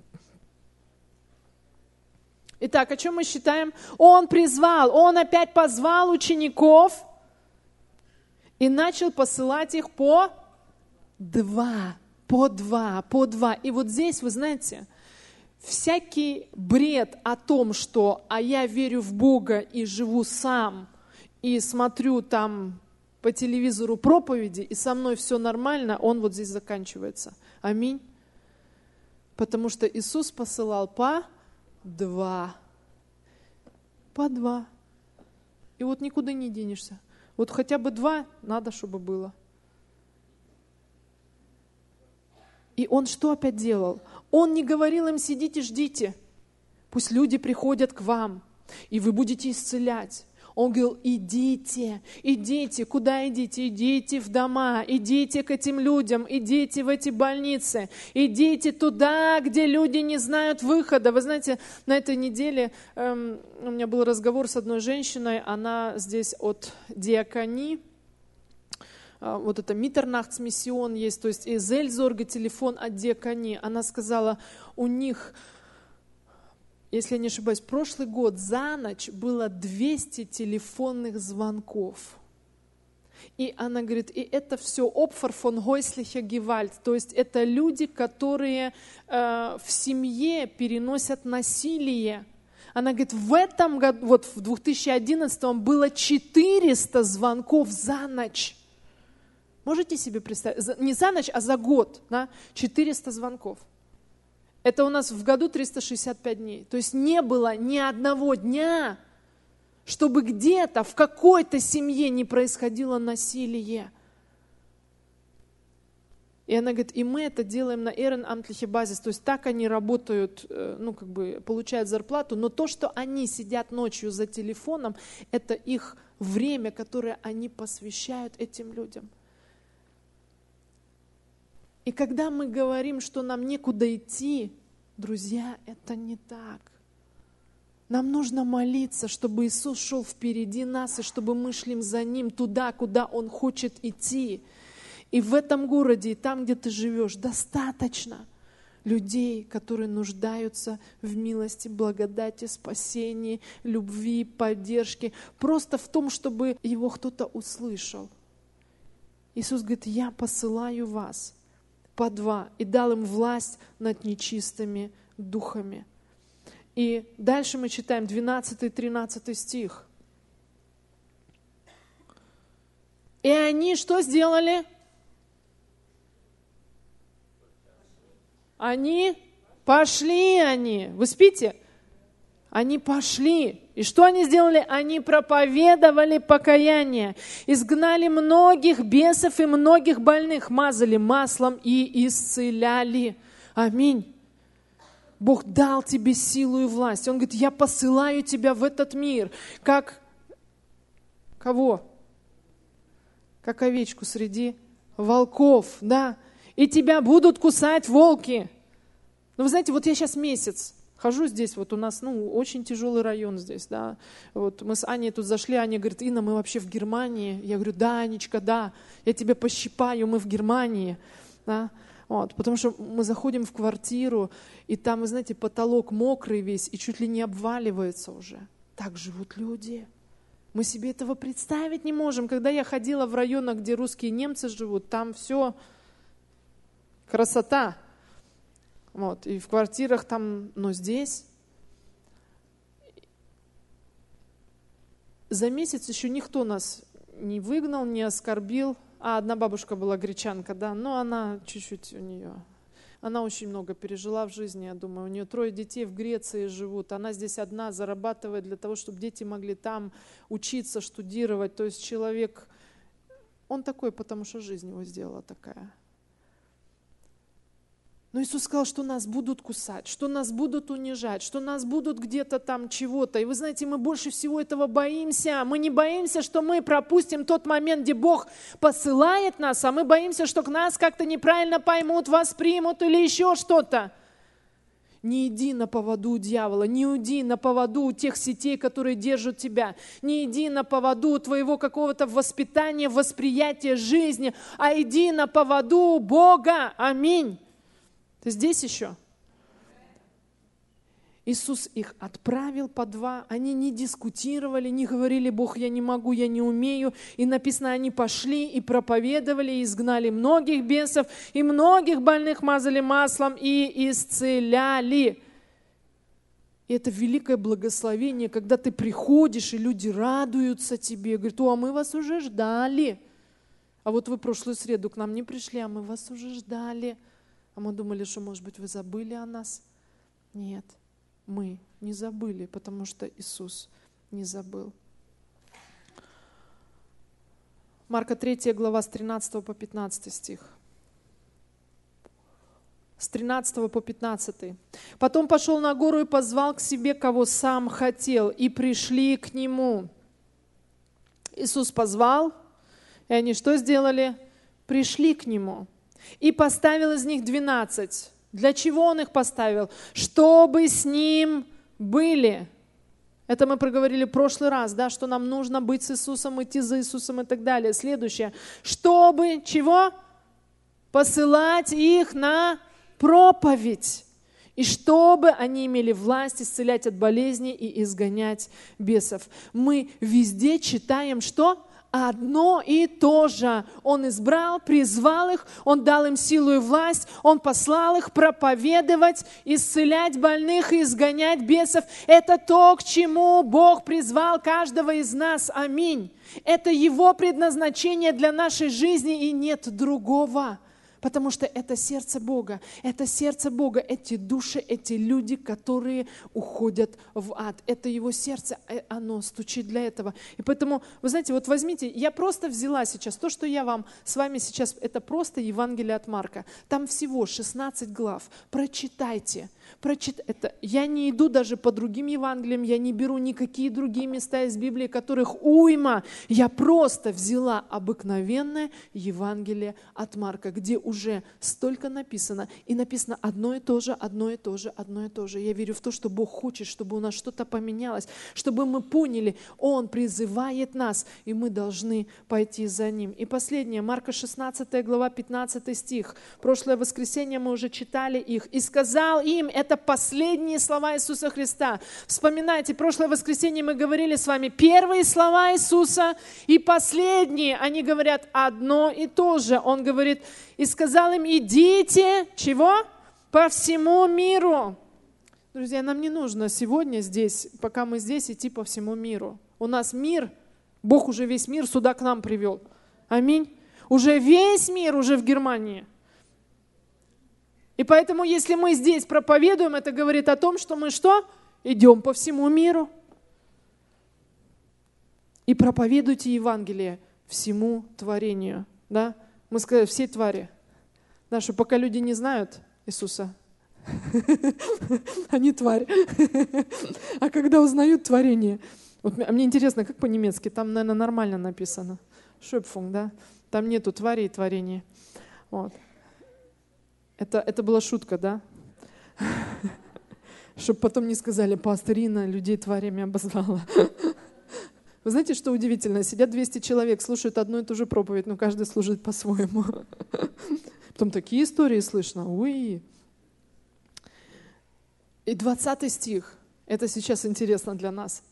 Итак, о чем мы считаем? Он призвал, он опять позвал учеников и начал посылать их по 2. И вот здесь, вы знаете, всякий бред о том, что «а я верю в Бога и живу сам, и смотрю там по телевизору проповеди, и со мной все нормально», он вот здесь заканчивается. Аминь. Потому что Иисус посылал по 2. По 2. И вот никуда не денешься. Вот хотя бы 2 надо, чтобы было. И он что опять делал? Он не говорил им: сидите, ждите. Пусть люди приходят к вам, и вы будете исцелять. Он говорил: идите, идите. Куда идите? Идите в дома, идите к этим людям, идите в эти больницы, идите туда, где люди не знают выхода. Вы знаете, на этой неделе у меня был разговор с одной женщиной, она здесь от диаконии, вот это Миттернахтсмиссион есть, то есть из Эльзорга телефон от диаконии. Она сказала, у них, если я не ошибаюсь, прошлый год за ночь было 200 телефонных звонков. И она говорит, и это все Opfer von häuslicher Gewalt, то есть это люди, которые в семье переносят насилие. Она говорит, в этом году, вот в 2011 было 400 звонков за ночь. Можете себе представить? Не за ночь, а за год. Да? 400 звонков. Это у нас в году 365 дней. То есть не было ни одного дня, чтобы где-то в какой-то семье не происходило насилие. И она говорит, и мы это делаем на ehrenamtliche базис. То есть так они работают, получают зарплату, но то, что они сидят ночью за телефоном, это их время, которое они посвящают этим людям. И когда мы говорим, что нам некуда идти, друзья, это не так. Нам нужно молиться, чтобы Иисус шел впереди нас, и чтобы мы шли за Ним туда, куда Он хочет идти. И в этом городе, и там, где ты живешь, достаточно людей, которые нуждаются в милости, благодати, спасении, любви, поддержке. Просто в том, чтобы его кто-то услышал. Иисус говорит, я посылаю вас по два, и дал им власть над нечистыми духами. И дальше мы читаем 12-13 стих. И они что сделали? Они пошли. Вы спите? Они пошли. И что они сделали? Они проповедовали покаяние, изгнали многих бесов и многих больных, мазали маслом и исцеляли. Аминь. Бог дал тебе силу и власть. Он говорит, я посылаю тебя в этот мир. Как кого? Как овечку среди волков, да. И тебя будут кусать волки. Но вы знаете, вот я сейчас месяц хожу здесь, вот у нас, очень тяжелый район здесь, да. Вот мы с Аней тут зашли, Аня говорит, Инна, мы вообще в Германии. Я говорю, да, Анечка, да, я тебя пощипаю, мы в Германии, да. Вот, потому что мы заходим в квартиру, и там, вы знаете, потолок мокрый весь, и чуть ли не обваливается уже. Так живут люди. Мы себе этого представить не можем. Когда я ходила в районах, где русские немцы живут, там все красота. Вот, и в квартирах там, но здесь за месяц еще никто нас не выгнал, не оскорбил. Одна бабушка была гречанка, да, но она чуть-чуть она очень много пережила в жизни, я думаю. У нее 3 детей в Греции живут, она здесь одна зарабатывает для того, чтобы дети могли там учиться, штудировать. То есть человек, он такой, потому что жизнь его сделала такая. Но Иисус сказал, что нас будут кусать, что нас будут унижать, что нас будут где-то там чего-то. И вы знаете, мы больше всего этого боимся. Мы не боимся, что мы пропустим тот момент, где Бог посылает нас, а мы боимся, что нас как-то неправильно поймут, воспримут или еще что-то. Не иди на поводу у дьявола, не иди на поводу у тех сетей, которые держат тебя. Не иди на поводу твоего какого-то воспитания, восприятия жизни, а иди на поводу Бога. Аминь. Ты здесь еще? Иисус их отправил по 2, они не дискутировали, не говорили, Бог, я не могу, я не умею. И написано, они пошли и проповедовали, и изгнали многих бесов, и многих больных мазали маслом и исцеляли. И это великое благословение, когда ты приходишь, и люди радуются тебе, говорят, а мы вас уже ждали. А вот вы прошлую среду к нам не пришли, а мы вас уже ждали. А мы думали, что, может быть, вы забыли о нас. Нет, мы не забыли, потому что Иисус не забыл. Марка 3 глава с 13 по 15 стих. с 13 по 15. «Потом пошел на гору и позвал к себе, кого сам хотел, и пришли к нему». Иисус позвал, и они что сделали? Пришли к нему. «И поставил из них 12». Для чего он их поставил? Чтобы с ним были. Это мы проговорили в прошлый раз, да, что нам нужно быть с Иисусом, идти за Иисусом и так далее. Следующее. Чтобы чего? Посылать их на проповедь. И чтобы они имели власть исцелять от болезней и изгонять бесов. Мы везде читаем что? Одно и то же. Он избрал, призвал их, Он дал им силу и власть, Он послал их проповедовать, исцелять больных и изгонять бесов. Это то, к чему Бог призвал каждого из нас. Аминь. Это Его предназначение для нашей жизни, и нет другого. Потому что это сердце Бога, эти души, эти люди, которые уходят в ад. Это Его сердце, оно стучит для этого. И поэтому, вы знаете, вот возьмите, я просто взяла сейчас то, что я вам с вами сейчас, это просто Евангелие от Марка. Там всего 16 глав. Прочитайте. Это, я не иду даже по другим Евангелиям, я не беру никакие другие места из Библии, которых уйма. Я просто взяла обыкновенное Евангелие от Марка, где уже столько написано, и написано одно и то же, одно и то же, одно и то же. Я верю в то, что Бог хочет, чтобы у нас что-то поменялось, чтобы мы поняли, Он призывает нас, и мы должны пойти за Ним. И последнее, Марка 16 глава, 15 стих. Прошлое воскресенье мы уже читали их. «И сказал им», это последние слова Иисуса Христа. Вспоминайте, прошлое воскресенье мы говорили с вами, первые слова Иисуса и последние, они говорят одно и то же. Он говорит, и сказал им, идите, чего? По всему миру. Друзья, нам не нужно сегодня здесь, пока мы здесь, идти по всему миру. У нас мир, Бог уже весь мир сюда к нам привел. Аминь. Уже весь мир уже в Германии. И поэтому, если мы здесь проповедуем, это говорит о том, что мы что? Идем по всему миру. И проповедуйте Евангелие всему творению. Да? Мы сказали, все твари. Да, что пока люди не знают Иисуса, они твари. А когда узнают творение, вот мне интересно, как по-немецки, там, наверное, нормально написано. Schöpfung, да? Там нету твари и творения. Вот. Это была шутка, да? Чтобы потом не сказали, пастор Инна людей тварями обозвала. Вы знаете, что удивительно? Сидят 200 человек, слушают одну и ту же проповедь, но каждый служит по-своему. Потом такие истории слышно. Уи. И 20 стих. Это сейчас интересно для нас.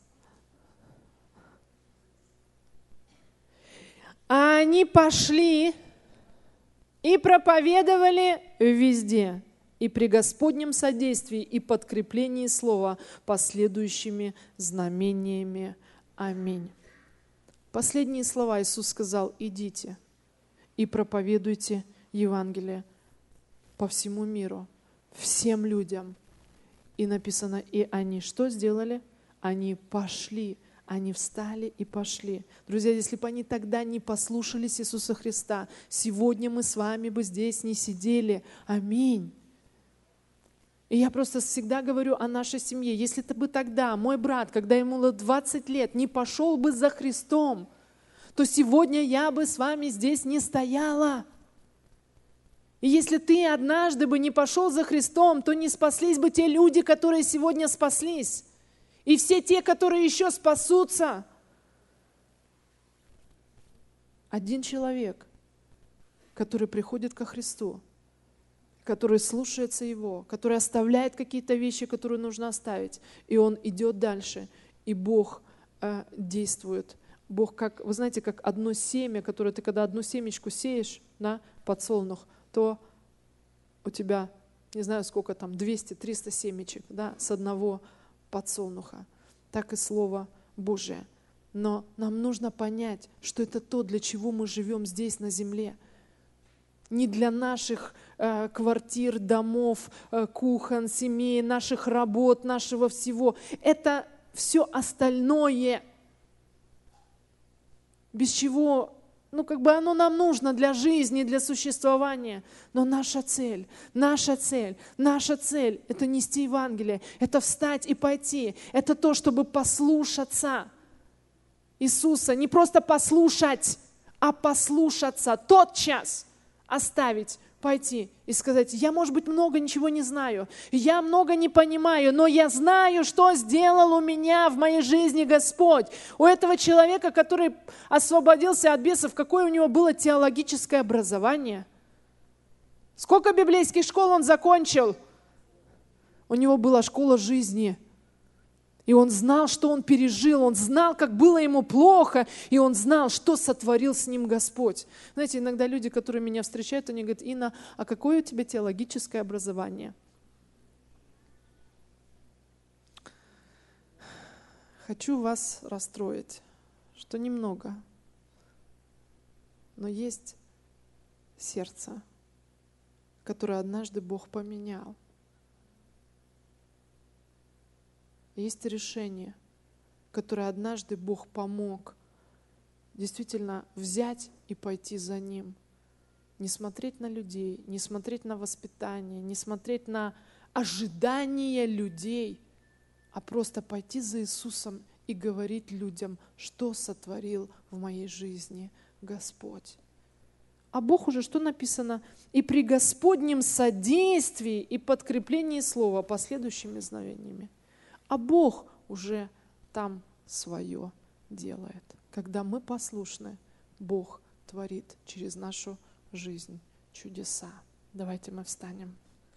А они пошли и проповедовали везде, и при Господнем содействии, и подкреплении слова последующими знамениями. Аминь. Последние слова Иисус сказал, идите и проповедуйте Евангелие по всему миру, всем людям. И написано, и они что сделали? Они пошли. Они встали и пошли. Друзья, если бы они тогда не послушались Иисуса Христа, сегодня мы с вами бы здесь не сидели. Аминь. И я просто всегда говорю о нашей семье. Если бы тогда мой брат, когда ему было 20 лет, не пошел бы за Христом, то сегодня я бы с вами здесь не стояла. И если ты однажды бы не пошел за Христом, то не спаслись бы те люди, которые сегодня спаслись. И все те, которые еще спасутся. Один человек, который приходит ко Христу, который слушается Его, который оставляет какие-то вещи, которые нужно оставить, и он идет дальше, и Бог действует. Бог, как, вы знаете, как одно семя, которое ты, когда одну семечку сеешь, да, подсолнух, то у тебя, не знаю сколько там, 200-300 семечек, да, с одного подсолнуха. Так и Слово Божие. Но нам нужно понять, что это то, для чего мы живем здесь на земле. Не для наших квартир, домов, кухон, семей, наших работ, нашего всего. Это все остальное, без чего оно нам нужно для жизни, для существования. Но наша цель – это нести Евангелие, это встать и пойти. Это то, чтобы послушаться Иисуса. Не просто послушать, а послушаться. Тотчас оставить, пойти и сказать: я, может быть, много ничего не знаю, я много не понимаю, но я знаю, что сделал у меня в моей жизни Господь. У этого человека, который освободился от бесов, какое у него было теологическое образование? Сколько библейских школ он закончил? У него была школа жизни. И он знал, что он пережил, он знал, как было ему плохо, и он знал, что сотворил с ним Господь. Знаете, иногда люди, которые меня встречают, они говорят: Инна, а какое у тебя теологическое образование? Хочу вас расстроить, что немного, но есть сердце, которое однажды Бог поменял. Есть решение, которое однажды Бог помог действительно взять и пойти за Ним. Не смотреть на людей, не смотреть на воспитание, не смотреть на ожидания людей, а просто пойти за Иисусом и говорить людям, что сотворил в моей жизни Господь. А Бог уже, что написано? И при Господнем содействии и подкреплении слова последующими знamenиями. А Бог уже там свое делает. Когда мы послушны, Бог творит через нашу жизнь чудеса. Давайте мы встанем.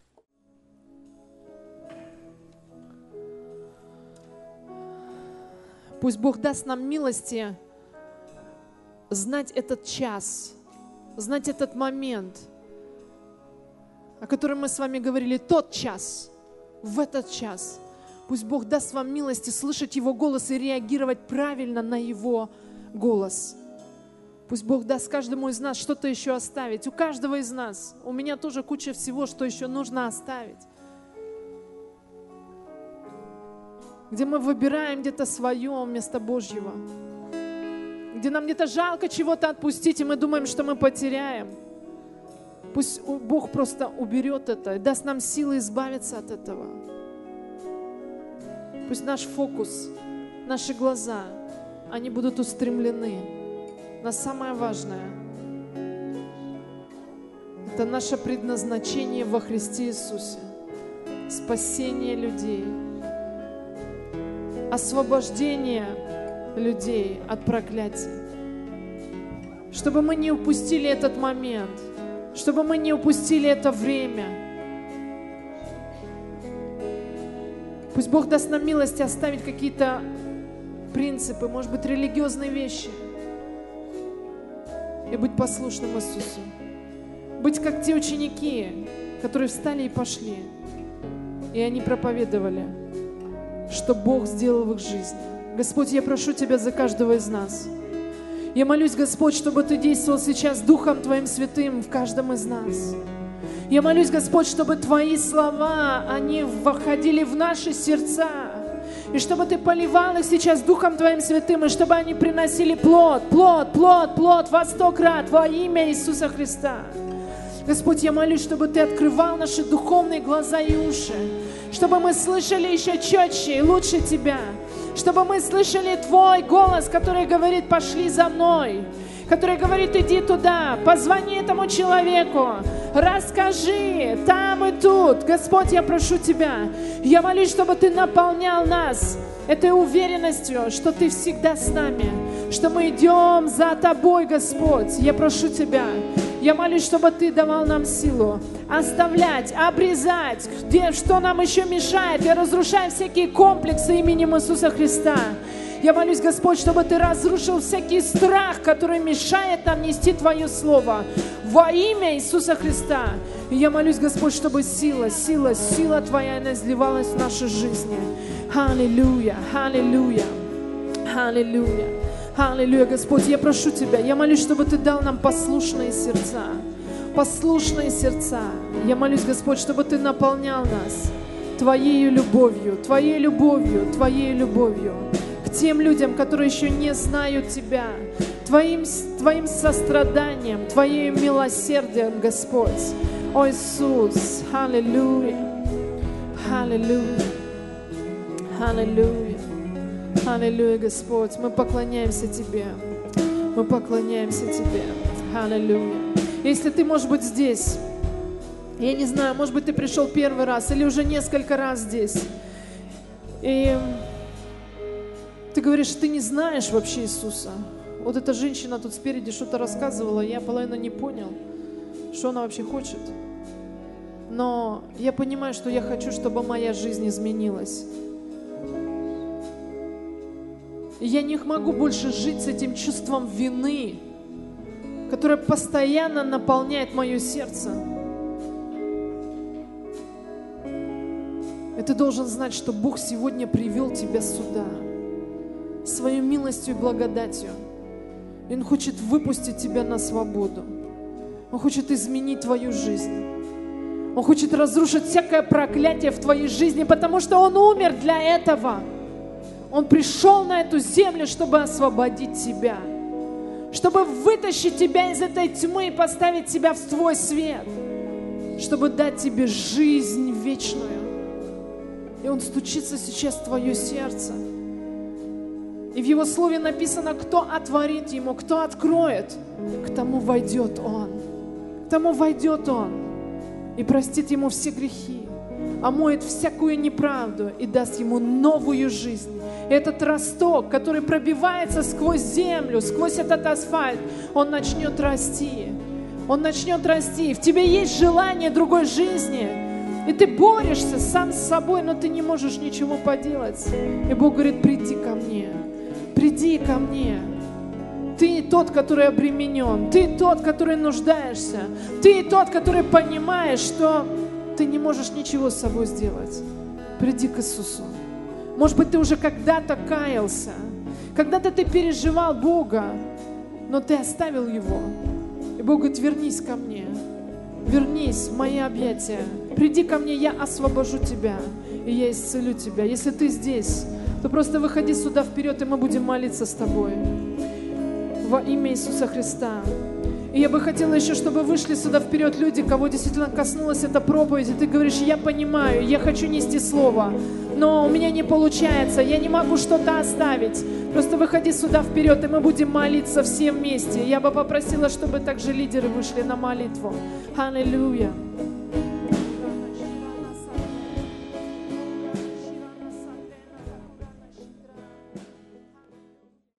Пусть Бог даст нам милости знать этот час, знать этот момент, о котором мы с вами говорили, тот час, в этот час. Пусть Бог даст вам милости слышать Его голос и реагировать правильно на Его голос. Пусть Бог даст каждому из нас что-то еще оставить. У каждого из нас. У меня тоже куча всего, что еще нужно оставить. Где мы выбираем где-то свое вместо Божьего. Где нам где-то жалко чего-то отпустить, и мы думаем, что мы потеряем. Пусть Бог просто уберет это и даст нам силы избавиться от этого. Пусть наш фокус, наши глаза, они будут устремлены на самое важное. Это наше предназначение во Христе Иисусе. Спасение людей. Освобождение людей от проклятий. Чтобы мы не упустили этот момент. Чтобы мы не упустили это время. Пусть Бог даст нам милость оставить какие-то принципы, может быть, религиозные вещи. И быть послушным Иисусу. Быть как те ученики, которые встали и пошли. И они проповедовали, что Бог сделал в их жизни. Господь, я прошу Тебя за каждого из нас. Я молюсь, Господь, чтобы Ты действовал сейчас Духом Твоим Святым в каждом из нас. Я молюсь, Господь, чтобы Твои слова, они входили в наши сердца. И чтобы Ты поливал их сейчас Духом Твоим Святым, и чтобы они приносили плод во 100 крат во имя Иисуса Христа. Господь, я молюсь, чтобы Ты открывал наши духовные глаза и уши, чтобы мы слышали еще четче и лучше Тебя, чтобы мы слышали Твой голос, который говорит: пошли за мной, который говорит: иди туда, позвони этому человеку, расскажи там и тут. Господь, я прошу Тебя, я молюсь, чтобы Ты наполнял нас этой уверенностью, что Ты всегда с нами, что мы идем за Тобой, Господь. Я прошу Тебя, я молюсь, чтобы Ты давал нам силу оставлять, обрезать, что нам еще мешает. Я разрушаю всякие комплексы именем Иисуса Христа. Я молюсь, Господь, чтобы Ты разрушил всякий страх, который мешает нам нести Твое Слово во имя Иисуса Христа. И я молюсь, Господь, чтобы сила Твоя изливалась в нашей жизни. Аллилуйя, аллилуйя, аллилуйя, аллилуйя. Господь, я прошу Тебя, я молюсь, чтобы Ты дал нам послушные сердца. Послушные сердца. Я молюсь, Господь, чтобы Ты наполнял нас Твоей любовью, Твоей любовью, Твоей любовью. К тем людям, которые еще не знают Тебя, Твоим состраданием, Твоим милосердием, Господь. О Иисус, аллилуйя, аллилуйя, аллилуйя, аллилуйя, Господь. Мы поклоняемся Тебе, мы поклоняемся Тебе, аллилуйя. Если Ты, может быть, здесь, я не знаю, может быть, Ты пришел первый раз или уже несколько раз здесь, и Ты говоришь, Ты не знаешь вообще Иисуса. Вот эта женщина тут спереди что-то рассказывала, я половину не понял, что она вообще хочет. Но я понимаю, что я хочу, чтобы моя жизнь изменилась. И я не могу больше жить с этим чувством вины, которое постоянно наполняет мое сердце. И ты должен знать, что Бог сегодня привел тебя сюда своей милостью и благодатью. И Он хочет выпустить тебя на свободу. Он хочет изменить твою жизнь. Он хочет разрушить всякое проклятие в твоей жизни, потому что Он умер для этого. Он пришел на эту землю, чтобы освободить тебя, чтобы вытащить тебя из этой тьмы и поставить тебя в твой свет, чтобы дать тебе жизнь вечную. И Он стучится сейчас в твое сердце. И в Его Слове написано, кто отворит Ему, кто откроет, к тому войдет Он. К тому войдет Он и простит ему все грехи, омоет всякую неправду и даст ему новую жизнь. И этот росток, который пробивается сквозь землю, сквозь этот асфальт, он начнет расти. Он начнет расти. В тебе есть желание другой жизни. И ты борешься сам с собой, но ты не можешь ничего поделать. И Бог говорит, приди ко мне. Приди ко мне. Ты тот, который обременен. Ты тот, который нуждаешься. Ты тот, который понимаешь, что ты не можешь ничего с собой сделать. Приди к Иисусу. Может быть, ты уже когда-то каялся. Когда-то ты переживал Бога, но ты оставил Его. И Бог говорит, вернись ко мне. Вернись в мои объятия. Приди ко мне, я освобожу тебя. И я исцелю тебя. Если ты здесь, то просто выходи сюда вперед, и мы будем молиться с тобой. Во имя Иисуса Христа. И я бы хотела еще, чтобы вышли сюда вперед люди, кого действительно коснулась эта проповедь, и ты говоришь, я понимаю, я хочу нести слово, но у меня не получается, я не могу что-то оставить. Просто выходи сюда вперед, и мы будем молиться все вместе. Я бы попросила, чтобы также лидеры вышли на молитву. Аллилуйя.